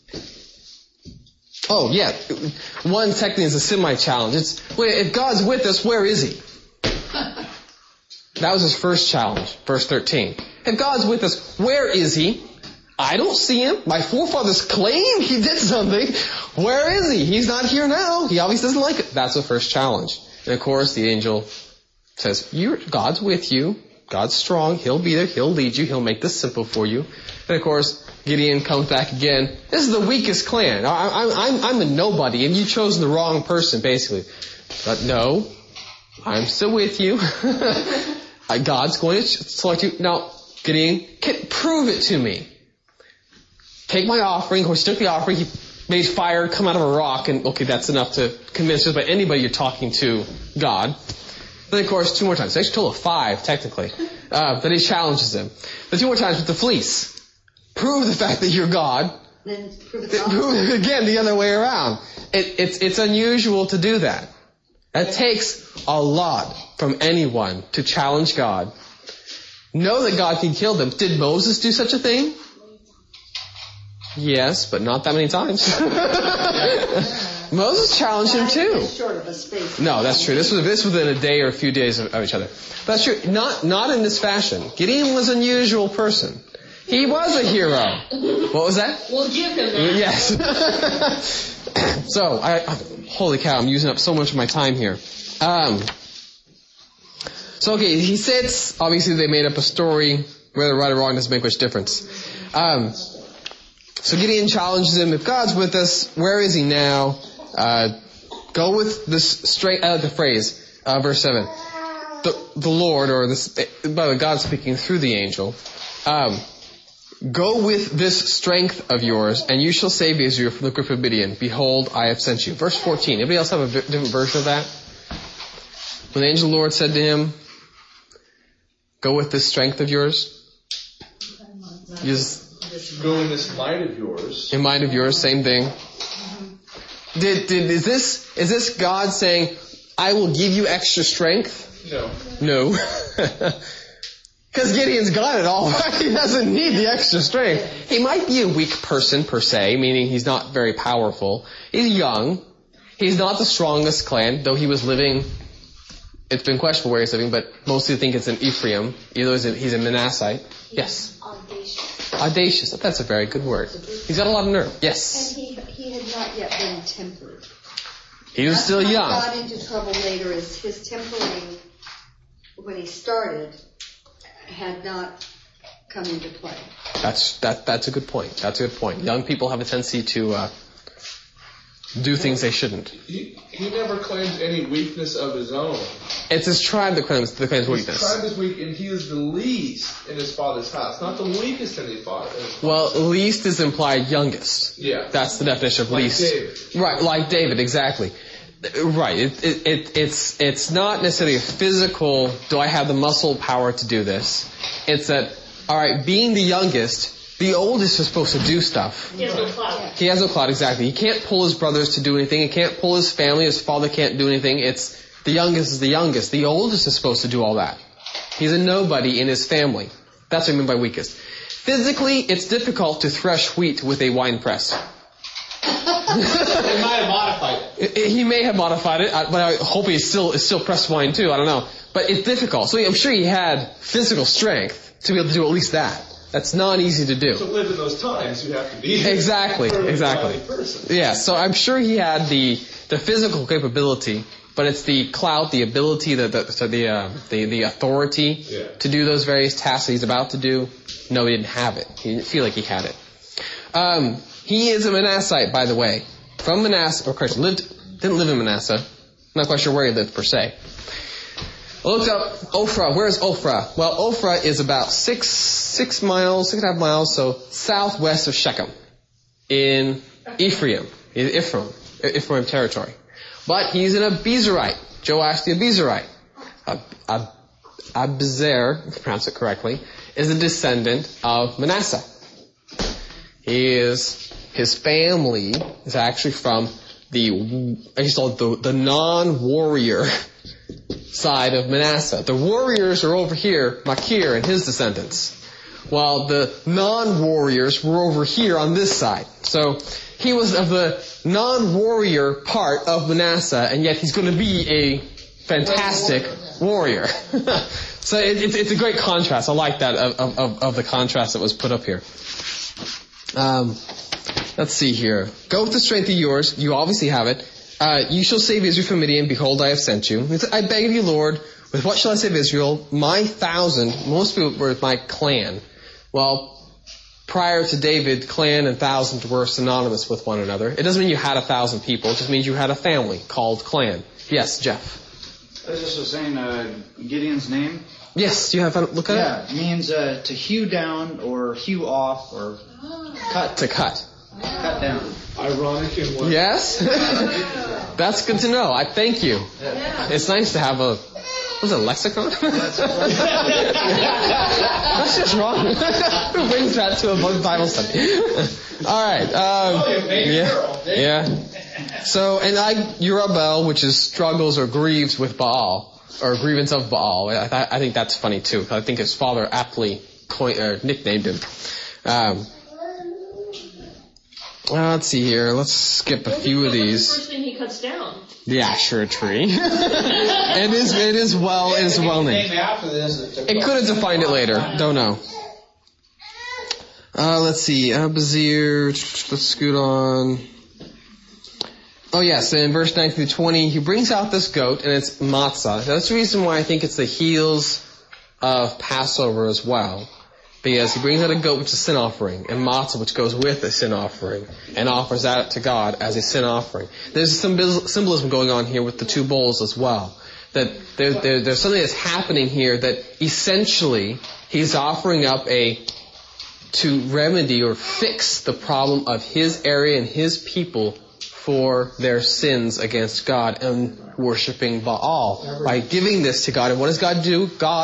Oh, yeah. One technically is a semi-challenge. It's, wait, if God's with us, where is He? That was his first challenge, verse thirteen. If God's with us, where is He? I don't see Him. My forefathers claim He did something. Where is He? He's not here now. He obviously doesn't like it. That's the first challenge. And of course, the angel says, You're, God's with you. God's strong. He'll be there. He'll lead you. He'll make this simple for you. And of course, Gideon comes back again. This is the weakest clan. I, I, I'm, I'm a nobody, and you've chosen the wrong person, basically. But no, I'm still with you. God's going to select you. Now, Gideon, can, prove it to me. Take my offering. Of course, he took the offering. He made fire come out of a rock, and okay, that's enough to convince just about anybody you're talking to God. Then, of course, two more times. It's actually a total of five, technically. Uh, then he challenges him. Then two more times with the fleece. Prove the fact that you're God. Then prove Then prove it again the other way around. It, it's, it's unusual to do that. That takes a lot from anyone to challenge God. Know that God can kill them. Did Moses do such a thing? Yes, but not that many times. Moses challenged him too. Short of a space. No, that's true. This was this was within a day or a few days of, of each other. That's true. Not not in this fashion. Gideon was an unusual person. He was a hero. What was that? We'll give him that. Yes. So, I, holy cow, I'm using up so much of my time here. Um, so, okay, he sits. Obviously, they made up a story. Whether right or wrong doesn't make much difference. Um, so Gideon challenges him, if God's with us, where is He now? Uh, go with this straight out uh, the phrase, uh, verse seven. The, the Lord, or this, by the way, God speaking through the angel, um, go with this strength of yours, and you shall save Israel from the grip of Midian. Behold, I have sent you. Verse fourteen. Anybody else have a different version of that? When the angel of the Lord said to him, go with this strength of yours? Just Go in this might of yours. in mind of yours, same thing. Did did is this is this God saying, I will give you extra strength? No. No. Because Gideon's got it all. He doesn't need the extra strength. He might be a weak person per se, meaning he's not very powerful. He's young. He's not the strongest clan, though he was living, it's been questionable where he's living, but mostly think it's in Ephraim. Either he's a, he's a Manassite. Yes. Audacious. Audacious. That's a very good word. He's got a lot of nerve. Yes. And he, he had not yet been tempered. He was still That's young. how he got into trouble later is his tempering, when he started, had not come into play. That's that. That's a good point. That's a good point. Young people have a tendency to uh, do things they shouldn't. He, he never claims any weakness of his own. It's his tribe that claims that claims His weakness. tribe is weak, and he is the least in his father's house. Not the weakest in his father's house. Well, least is implied youngest. Yeah. That's the definition of Like least. David. Right, like David, exactly. Right. It, it, it, it's it's not necessarily a physical, do I have the muscle power to do this? It's that, all right, being the youngest, the oldest is supposed to do stuff. He has no clout. He has no clout, exactly. He can't pull his brothers to do anything. He can't pull his family. His father can't do anything. It's the youngest is the youngest. The oldest is supposed to do all that. He's a nobody in his family. That's what I mean by weakest. Physically, it's difficult to thresh wheat with a wine press. He might have modified it. I- I- He may have modified it, I- but I hope he still is still pressed wine too. I don't know, but it's difficult. So I'm sure he had physical strength to be able to do at least that. That's not easy to do. To live in those times, you have to be Exactly, a perfect exactly. godly person. Yeah, so I'm sure he had the the physical capability, but it's the clout, the ability, the the so the, uh, the the authority Yeah. to do those various tasks that he's about to do. No, he didn't have it. He didn't feel like he had it. Um, he is a Manassite, by the way, from Manasseh. Or, of course, lived didn't live in Manasseh. I'm not quite sure where he lived per se. I looked up Ophrah. Where's Ophrah? Well, Ophrah is about six six miles, six and a half miles, so southwest of Shechem, in Ephraim, in Ephraim, Ephraim territory. But he's an Abizarite. Joash the Abizarite. Ab, Ab, Abzer, if I pronounce it correctly, is a descendant of Manasseh. He is, his family is actually from the, I just call it the, the non-warrior side of Manasseh. The warriors are over here, Machir and his descendants, while the non-warriors were over here on this side. So he was of the non-warrior part of Manasseh, and yet he's going to be a fantastic warrior. So it, it's, it's a great contrast. I like that of, of, of the contrast that was put up here. Um, let's see here. Go with the strength of yours. You obviously have it. Uh, you shall save Israel from Midian. Behold, I have sent you. It's, I beg of you, Lord, with what shall I save Israel? My thousand, most people were my clan. Well, prior to David, clan and thousand were synonymous with one another. It doesn't mean you had a thousand people. It just means you had a family called clan. Yes, Jeff. I was just saying uh, Gideon's name. Yes, do you have a look at Yeah, it means uh, to hew down or hew off or cut it? To cut. cut down. Ironic in what? Yes? That's good to know. I thank you. It's nice to have a, what is it, lexicon? That's just wrong. Who brings that to a Bible study? All right. Um, yeah. Yeah. So, and I, Yerubbaal, which is struggles or grieves with Baal, or grievance of Baal. I, th- I think that's funny too. I think his father aptly coined, or nicknamed him. Um, uh, let's see here. Let's skip a few of The these. first thing he cuts down. The Asherah tree. it is. It is well. It is well named. Name after this. It could have defined it later. Don't know. Uh, let's see. Abazir. Let's scoot on. Oh yes, in verse nineteen to twenty, he brings out this goat, and it's matzah. That's the reason why I think it's the heels of Passover as well. Because he brings out a goat which is a sin offering, and matzah which goes with a sin offering, and offers that to God as a sin offering. There's some symbolism going on here with the two bowls as well. That there, there, there's something that's happening here that essentially he's offering up a, to remedy or fix the problem of his area and his people for their sins against God and worshiping Baal by giving this to God. And what does God do? God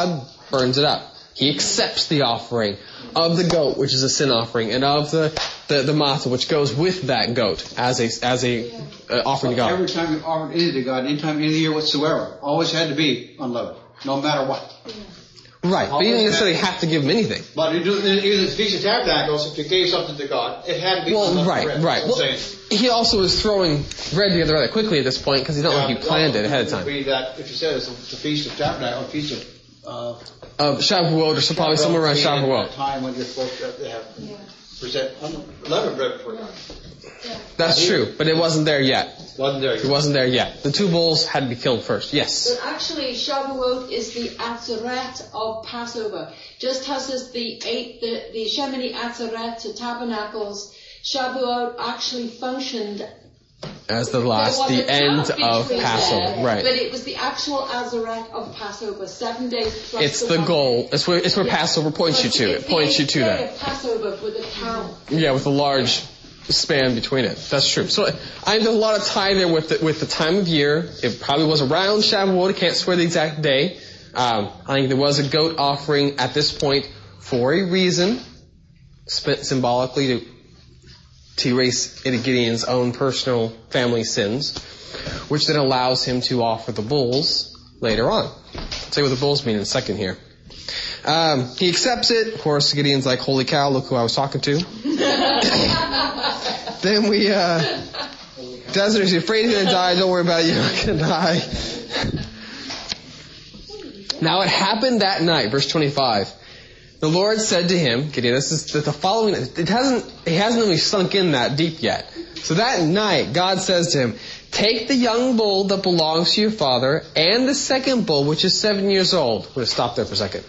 burns it up. He accepts the offering of the goat, which is a sin offering, and of the, the, the matzah, which goes with that goat as a, as a uh, offering to God. Every time you offered anything to God, anytime, any year whatsoever, always had to be unleavened, no matter what. Right, but you didn't necessarily have to give him anything. But you do, even the Feast of Tabernacles, if you gave something to God, it had to be Well, right, bread. right. Well, he also was throwing bread together rather quickly at this point because he don't Yeah, like he planned it ahead of time. Be that if you said it's the Feast of Tabernacles, or Feast of uh, Of Shavuot, or so probably somewhere around At Shavuot. that time when you're supposed to have Yeah. present unleavened bread before God. That's true, but it wasn't there yet. Wasn't there? It wasn't there yet. The two bulls had to be killed first. Yes. But actually, Shavuot is the Atzeret of Passover. Just as is the eight, the, the Shemini Atzeret to Tabernacles, Shavuot actually functioned As the There last, was the a end camp of between Passover. there, Right. But it was the actual Azaret of Passover, seven days plus It's the one goal. day. It's where, it's where Yeah. Passover points you to. It's It the points you eighth to day that. of Passover with a count. Yeah, with a large span between it. That's true. So I there's a lot of tie there with the, with the time of year. It probably was around Shavuot. I can't swear the exact day. Um, I think there was a goat offering at this point for a reason, sp- symbolically to to erase Gideon's own personal family sins, which then allows him to offer the bulls later on. I'll tell you what the bulls mean in a second here. Um, he accepts it. Of course, Gideon's like, holy cow, look who I was talking to. Then we, uh, Desert, if you're afraid you're going to die, don't worry about it, you're not going to die. Now it happened that night, verse twenty-five. The Lord said to him, Gideon, this is the following, it hasn't, it hasn't really sunk in that deep yet. So that night, God says to him, take the young bull that belongs to your father and the second bull, which is seven years old. We're going to stop there for a second.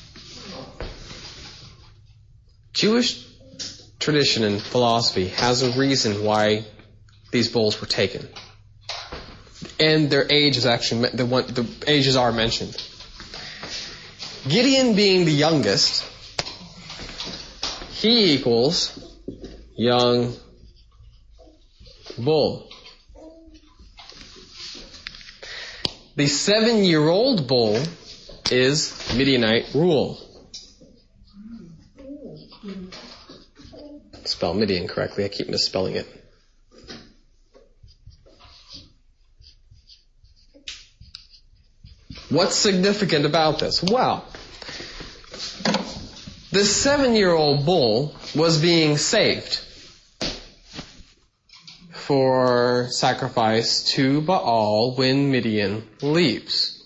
Jewish tradition and philosophy has a reason why these bulls were taken. And their age is actually, the, one, the ages are mentioned. Gideon being the youngest, he equals young bull. The seven-year-old bull is Midianite rule. Spell Midian correctly. I keep misspelling it. What's significant about this? Well, this seven-year-old bull was being saved for sacrifice to Baal when Midian leaves.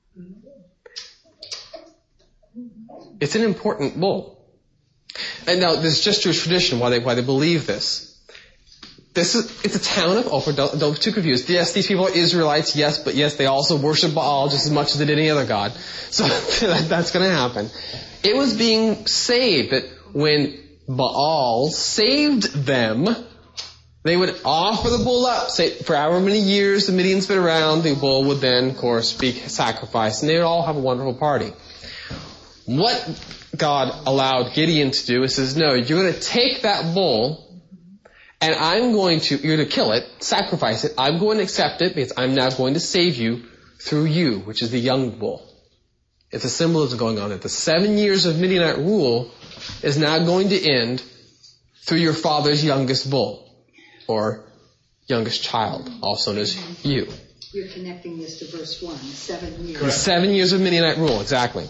It's an important bull. And now, this is just Jewish tradition, why they, why they believe this. This is, it's a town of Ophir, don't, don't be too confused. Yes, these people are Israelites, yes, but yes, they also worship Baal just as much as they did any other god. So that, that's gonna happen. It was being saved that when Baal saved them, they would offer the bull up, say, for however many years the Midian's been around, the bull would then, of course, be sacrificed, and they would all have a wonderful party. What God allowed Gideon to do is says, no, you're going to take that bull, and I'm going to, you're going to kill it, sacrifice it, I'm going to accept it, because I'm now going to save you through you, which is the young bull. It's a symbolism going on there. The seven years of Midianite rule is now going to end through your father's youngest bull, or youngest child, also known as you. You're connecting this to verse one, seven years. The seven years of Midianite rule, exactly.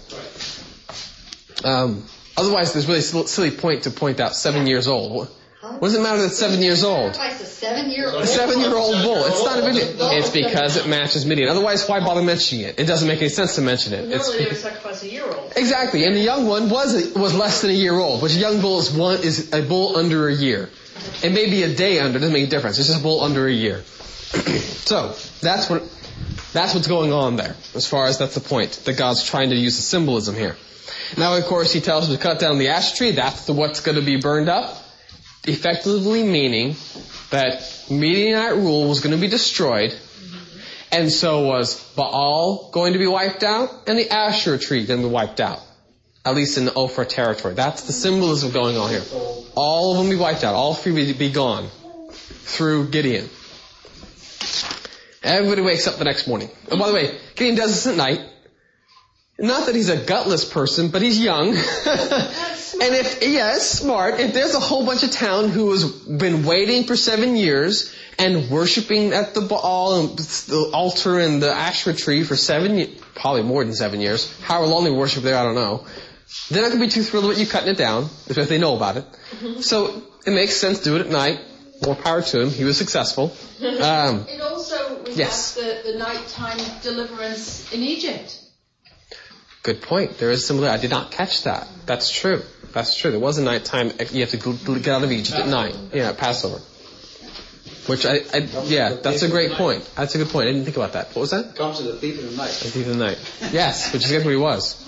Um, otherwise, there's really a silly point to point out seven years old. What, what does it matter that it's seven years old? Sacrifice a seven-year-old. A seven-year-old bull. It's not a big deal. It's because it matches Midian. Otherwise, why bother mentioning it? It doesn't make any sense to mention it. It's Normally they would sacrifice a year-old. exactly, and the young one was was less than a year old, which a young bull is one is a bull under a year. It may be a day under. It doesn't make a difference. It's just a bull under a year. So that's what that's what's going on there. As far as that's the point that God's trying to use the symbolism here. Now, of course, he tells us to cut down the ash tree. That's the, what's going to be burned up. Effectively meaning that Midianite rule was going to be destroyed. And so was Baal going to be wiped out and the Asherah tree going to be wiped out. At least in the Ophir territory. That's the symbolism going on here. All of them be wiped out. All three be, be gone. Through Gideon. Everybody wakes up the next morning. And by the way, Gideon does this at night. Not that he's a gutless person, but he's young. And if, yeah, it's smart. If there's a whole bunch of town who has been waiting for seven years and worshiping at the Baal and the altar and the Asherah tree for seven years, probably more than seven years, however long they worship there, I don't know, they're not going to be too thrilled about you cutting it down, especially if they know about it. Mm-hmm. So it makes sense to do it at night. More power to him. He was successful. Um, it also was yes. the, the nighttime deliverance in Egypt. Good point. There is similar. I did not catch that. That's true. That's true. There was a nighttime. You have to go, get out of Egypt at night. Yeah, Passover. Which I, I, yeah, that's a great point. That's a good point. I didn't think about that. What was that? Comes to the thief in the night. The thief in the night. Yes, which is exactly what he was.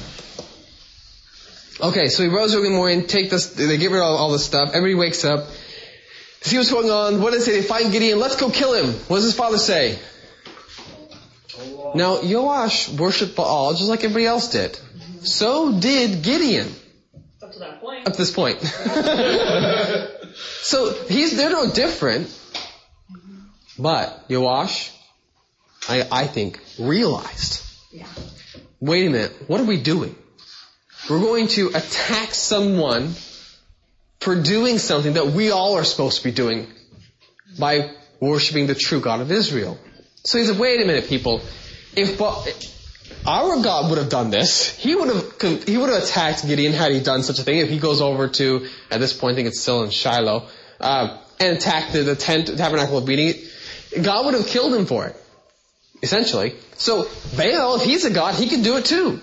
Okay, so he rose early in the morning, take this, they get rid of all, all this stuff. Everybody wakes up. See what's going on. What does they say? They find Gideon. Let's go kill him. What does his father say? Now, Joash worshipped Baal just like everybody else did. So did Gideon. Up to that point. Up to this point. So he's they're no different. But Joash, I, I think, realized, Yeah. wait a minute, what are we doing? We're going to attack someone for doing something that we all are supposed to be doing by worshiping the true God of Israel. So he said, wait a minute, people. If Ba- our God would have done this, he would have he would have attacked Gideon had he done such a thing. If he goes over to, at this point, I think it's still in Shiloh, uh, and attacked the, the tent, tabernacle of meeting, God would have killed him for it, essentially. So Baal, if he's a God, he can do it too.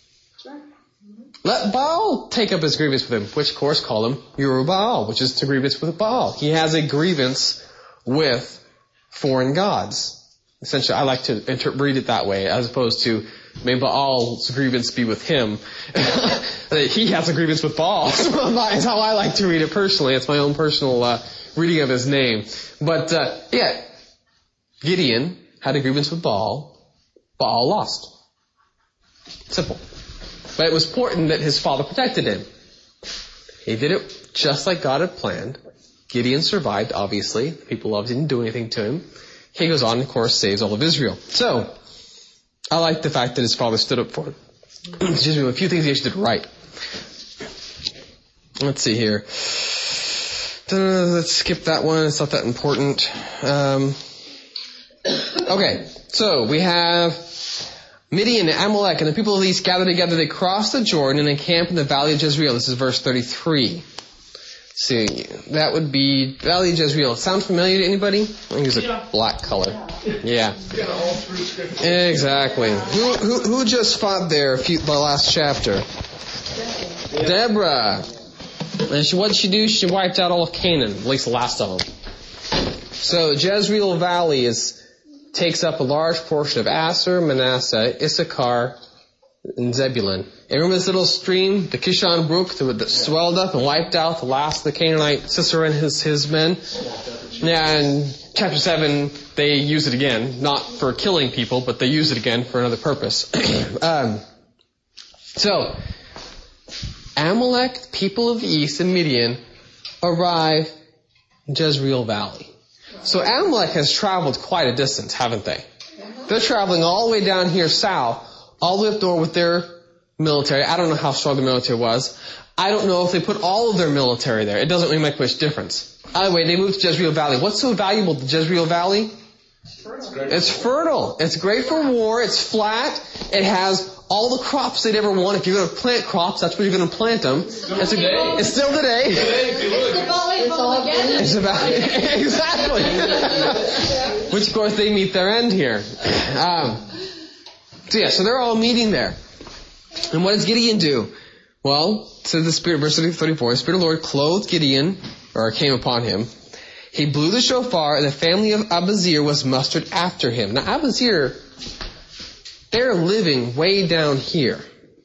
Let Baal take up his grievance with him, which of course call him Yerubbaal, which is to grievance with Baal. He has a grievance with foreign gods. Essentially, I like to inter- read it that way, as opposed to, may Baal's grievance be with him. He has a grievance with Baal. That's how I like to read it personally. It's my own personal uh, reading of his name. But, uh, yeah, Gideon had a grievance with Baal. Baal lost. Simple. But it was important that his father protected him. He did it just like God had planned. Gideon survived, obviously. The people of didn't do anything to him. He goes on, of course, saves all of Israel. So, I like the fact that his father stood up for it. Excuse me, a few things he actually did right. Let's see here. Let's skip that one. It's not that important. Um, okay, so we have Midian and Amalek and the people of the east gathered together. They crossed the Jordan and encamped in the valley of Jezreel. This is verse thirty-three. See, that would be Valley of Jezreel. Sound familiar to anybody? I think it's a yeah. black color. Yeah. Exactly. Who who who just fought there a few, the last chapter? Yeah. Deborah. And she, what did she do? She wiped out all of Canaan, at least the last of them. So Jezreel Valley is takes up a large portion of Asher, Manasseh, Issachar, and Zebulun. And remember this little stream, the Kishon Brook, that swelled up and wiped out the last of the Canaanite Sisera and his, his men? Yeah, in chapter seven, they use it again. Not for killing people, but they use it again for another purpose. um, so, Amalek, people of the east, and Midian arrive in Jezreel Valley. So Amalek has traveled quite a distance, haven't they? They're traveling all the way down here south, all the way up north with their military. I don't know how strong the military was. I don't know if they put all of their military there. It doesn't really make much difference. Either way, they moved to Jezreel Valley. What's so valuable to Jezreel Valley? It's fertile. It's great for war. It's flat. It has all the crops they'd ever want. If you're going to plant crops, that's where you're going to plant them. It's, it's, a, it's still today. It's the valley of Armageddon. It's about exactly. Which, of course, they meet their end here. Um, so yeah, so they're all meeting there. And what does Gideon do? Well, says the Spirit, verse thirty-four, the Spirit of the Lord clothed Gideon, or came upon him. He blew the shofar, and the family of Abazir was mustered after him. Now, Abazir, they're living way down here,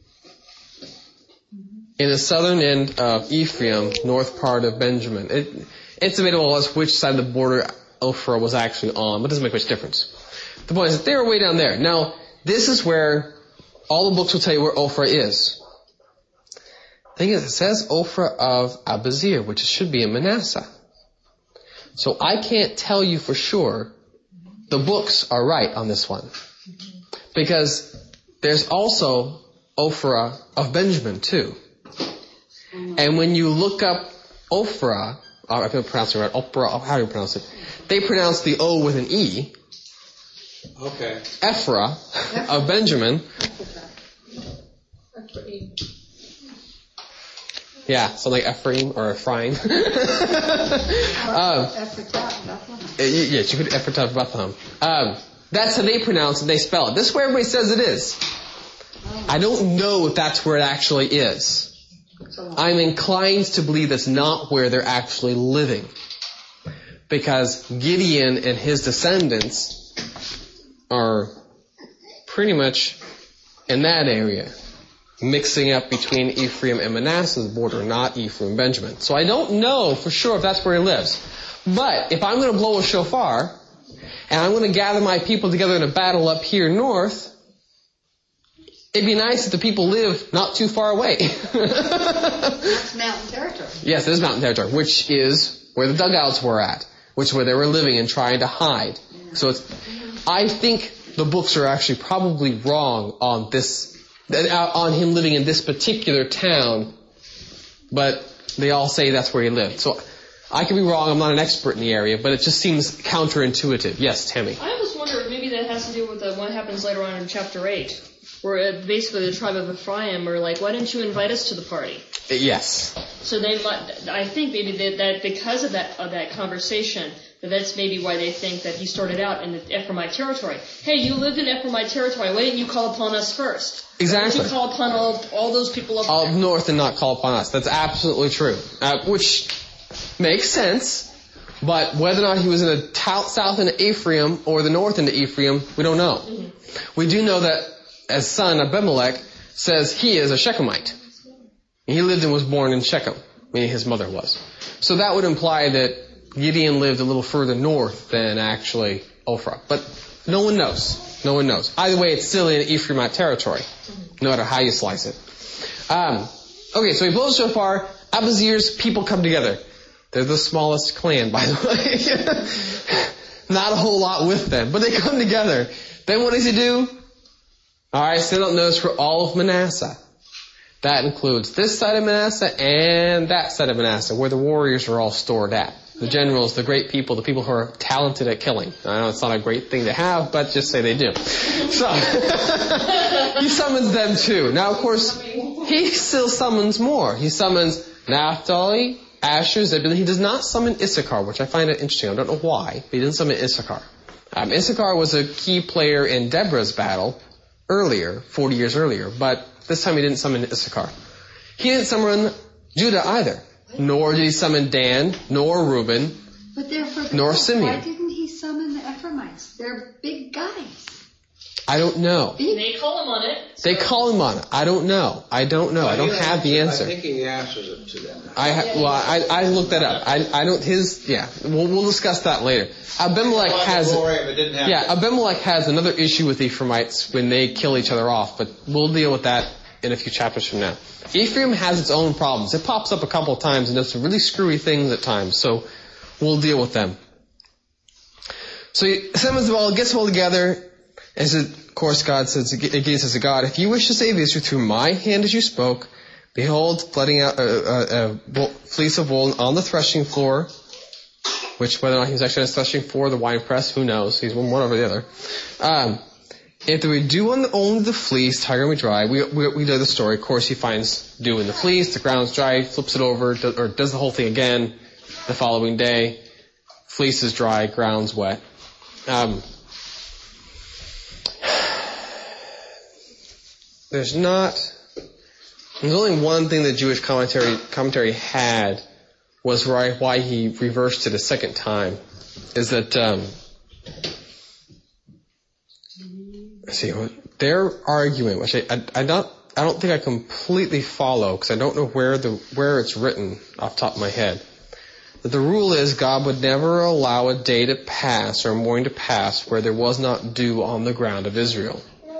in the southern end of Ephraim, north part of Benjamin. It, it's debatable as which side of the border Ophrah was actually on, but it doesn't make much difference. The point is that they were way down there. Now, this is where all the books will tell you where Ophrah is. The thing is, it says Ophrah of Abazir, which should be in Manasseh. So I can't tell you for sure the books are right on this one. Because there's also Ophrah of Benjamin too. And when you look up Ophrah, oh, I can pronounce it right, Ophrah, how do you pronounce it? They pronounce the O with an E. Okay. Ephraim of Benjamin. Yeah, so like Ephraim or Ephraim. um, yes, you could Ephraim of Bethlehem. Um, that's how they pronounce it, they spell it. This is where everybody says it is. I don't know if that's where it actually is. I'm inclined to believe that's not where they're actually living. Because Gideon and his descendants are pretty much in that area, mixing up between Ephraim and Manasseh's border, not Ephraim and Benjamin. So I don't know for sure if that's where he lives. But if I'm going to blow a shofar, and I'm going to gather my people together in a battle up here north, it'd be nice if the people live not too far away. That's mountain territory. Yes, it is mountain territory, which is where the dugouts were at, which is where they were living and trying to hide. Yeah. So it's, I think the books are actually probably wrong on this, on him living in this particular town, but they all say that's where he lived. So I could be wrong, I'm not an expert in the area, but it just seems counterintuitive. Yes, Tammy? I almost wonder if maybe that has to do with the, what happens later on in chapter eight, where uh, basically the tribe of Ephraim are like, why didn't you invite us to the party? Yes. So they might, I think maybe that, that because of that, of that conversation, that that's maybe why they think that he started out in the Ephraimite territory. Hey, you lived in Ephraimite territory, why didn't you call upon us first? Exactly. Why didn't you call upon all, all those people up All there? north and not call upon us. That's absolutely true. Uh, which makes sense, but whether or not he was in the t- south into Ephraim or the north into Ephraim, we don't know. Mm-hmm. We do know that his son Abimelech says he is a Shechemite. He lived and was born in Shechem, meaning his mother was. So that would imply that Gideon lived a little further north than actually Ophrah. But no one knows. No one knows. Either way, it's still in Ephraimite territory, no matter how you slice it. Um, okay, so he blows shofar. Abazir's people come together. They're the smallest clan, by the way. Not a whole lot with them, but they come together. Then what does he do? Alright, send out notice for all of Manasseh. That includes this side of Manasseh and that side of Manasseh, where the warriors are all stored at. The generals, the great people, the people who are talented at killing. I know it's not a great thing to have, but just say they do. So, he summons them too. Now, of course, he still summons more. He summons Naphtali, Asher, Zebulun. He does not summon Issachar, which I find it interesting. I don't know why, but he didn't summon Issachar. Um, Issachar was a key player in Deborah's battle earlier, forty years earlier, but this time he didn't summon Issachar. He didn't summon Judah either. Nor did he summon Dan, nor Reuben, but they're for nor the Simeon. Why didn't he summon the Ephraimites? They're big guys. I don't know. They call him on it. So. They call him on it. I don't know. I don't know. I don't have the answer. I think he answers it to them. I ha- well, I I looked that up. I I don't his yeah. We'll we'll discuss that later. Abimelech has yeah. Abimelech has another issue with Ephraimites when they kill each other off, but we'll deal with that in a few chapters from now. Ephraim has its own problems. It pops up a couple of times and does some really screwy things at times, so we'll deal with them. So he summons them all, gets them all together, and says, of course God says, again says to God, if you wish to save Israel through my hand as you spoke, behold, flooding out a, a, a fleece of wool on the threshing floor, which whether or not he was actually on the threshing floor, the wine press, who knows, he's one over the other. Um, If there were dew on the, only the fleece, tiger would dry. We, we we know the story. Of course, he finds dew in the fleece. The ground's dry. Flips it over, do, or does the whole thing again. The following day, fleece is dry, ground's wet. Um, there's not. There's only one thing that Jewish commentary commentary had was why why he reversed it a second time. Is that. Um, See, their argument, which I, I, I don't, I don't think I completely follow because I don't know where the where it's written off the top of my head. But the rule is God would never allow a day to pass or a morning to pass where there was not dew on the ground of Israel.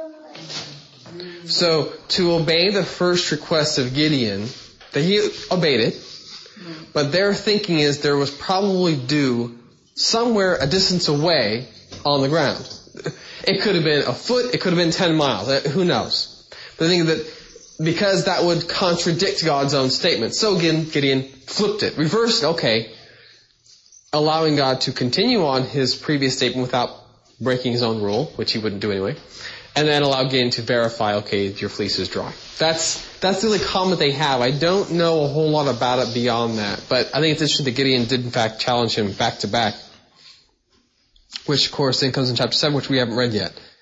So to obey the first request of Gideon, that he obeyed it, but their thinking is there was probably dew somewhere a distance away on the ground. It could have been a foot, it could have been ten miles, who knows. But I think that because that would contradict God's own statement. So again, Gideon flipped it, reversed, okay, allowing God to continue on his previous statement without breaking his own rule, which he wouldn't do anyway, and then allow Gideon to verify, okay, your fleece is dry. That's that's the only comment they have. I don't know a whole lot about it beyond that, but I think it's interesting that Gideon did in fact challenge him back to back, which of course then comes in chapter seven, which we haven't read yet.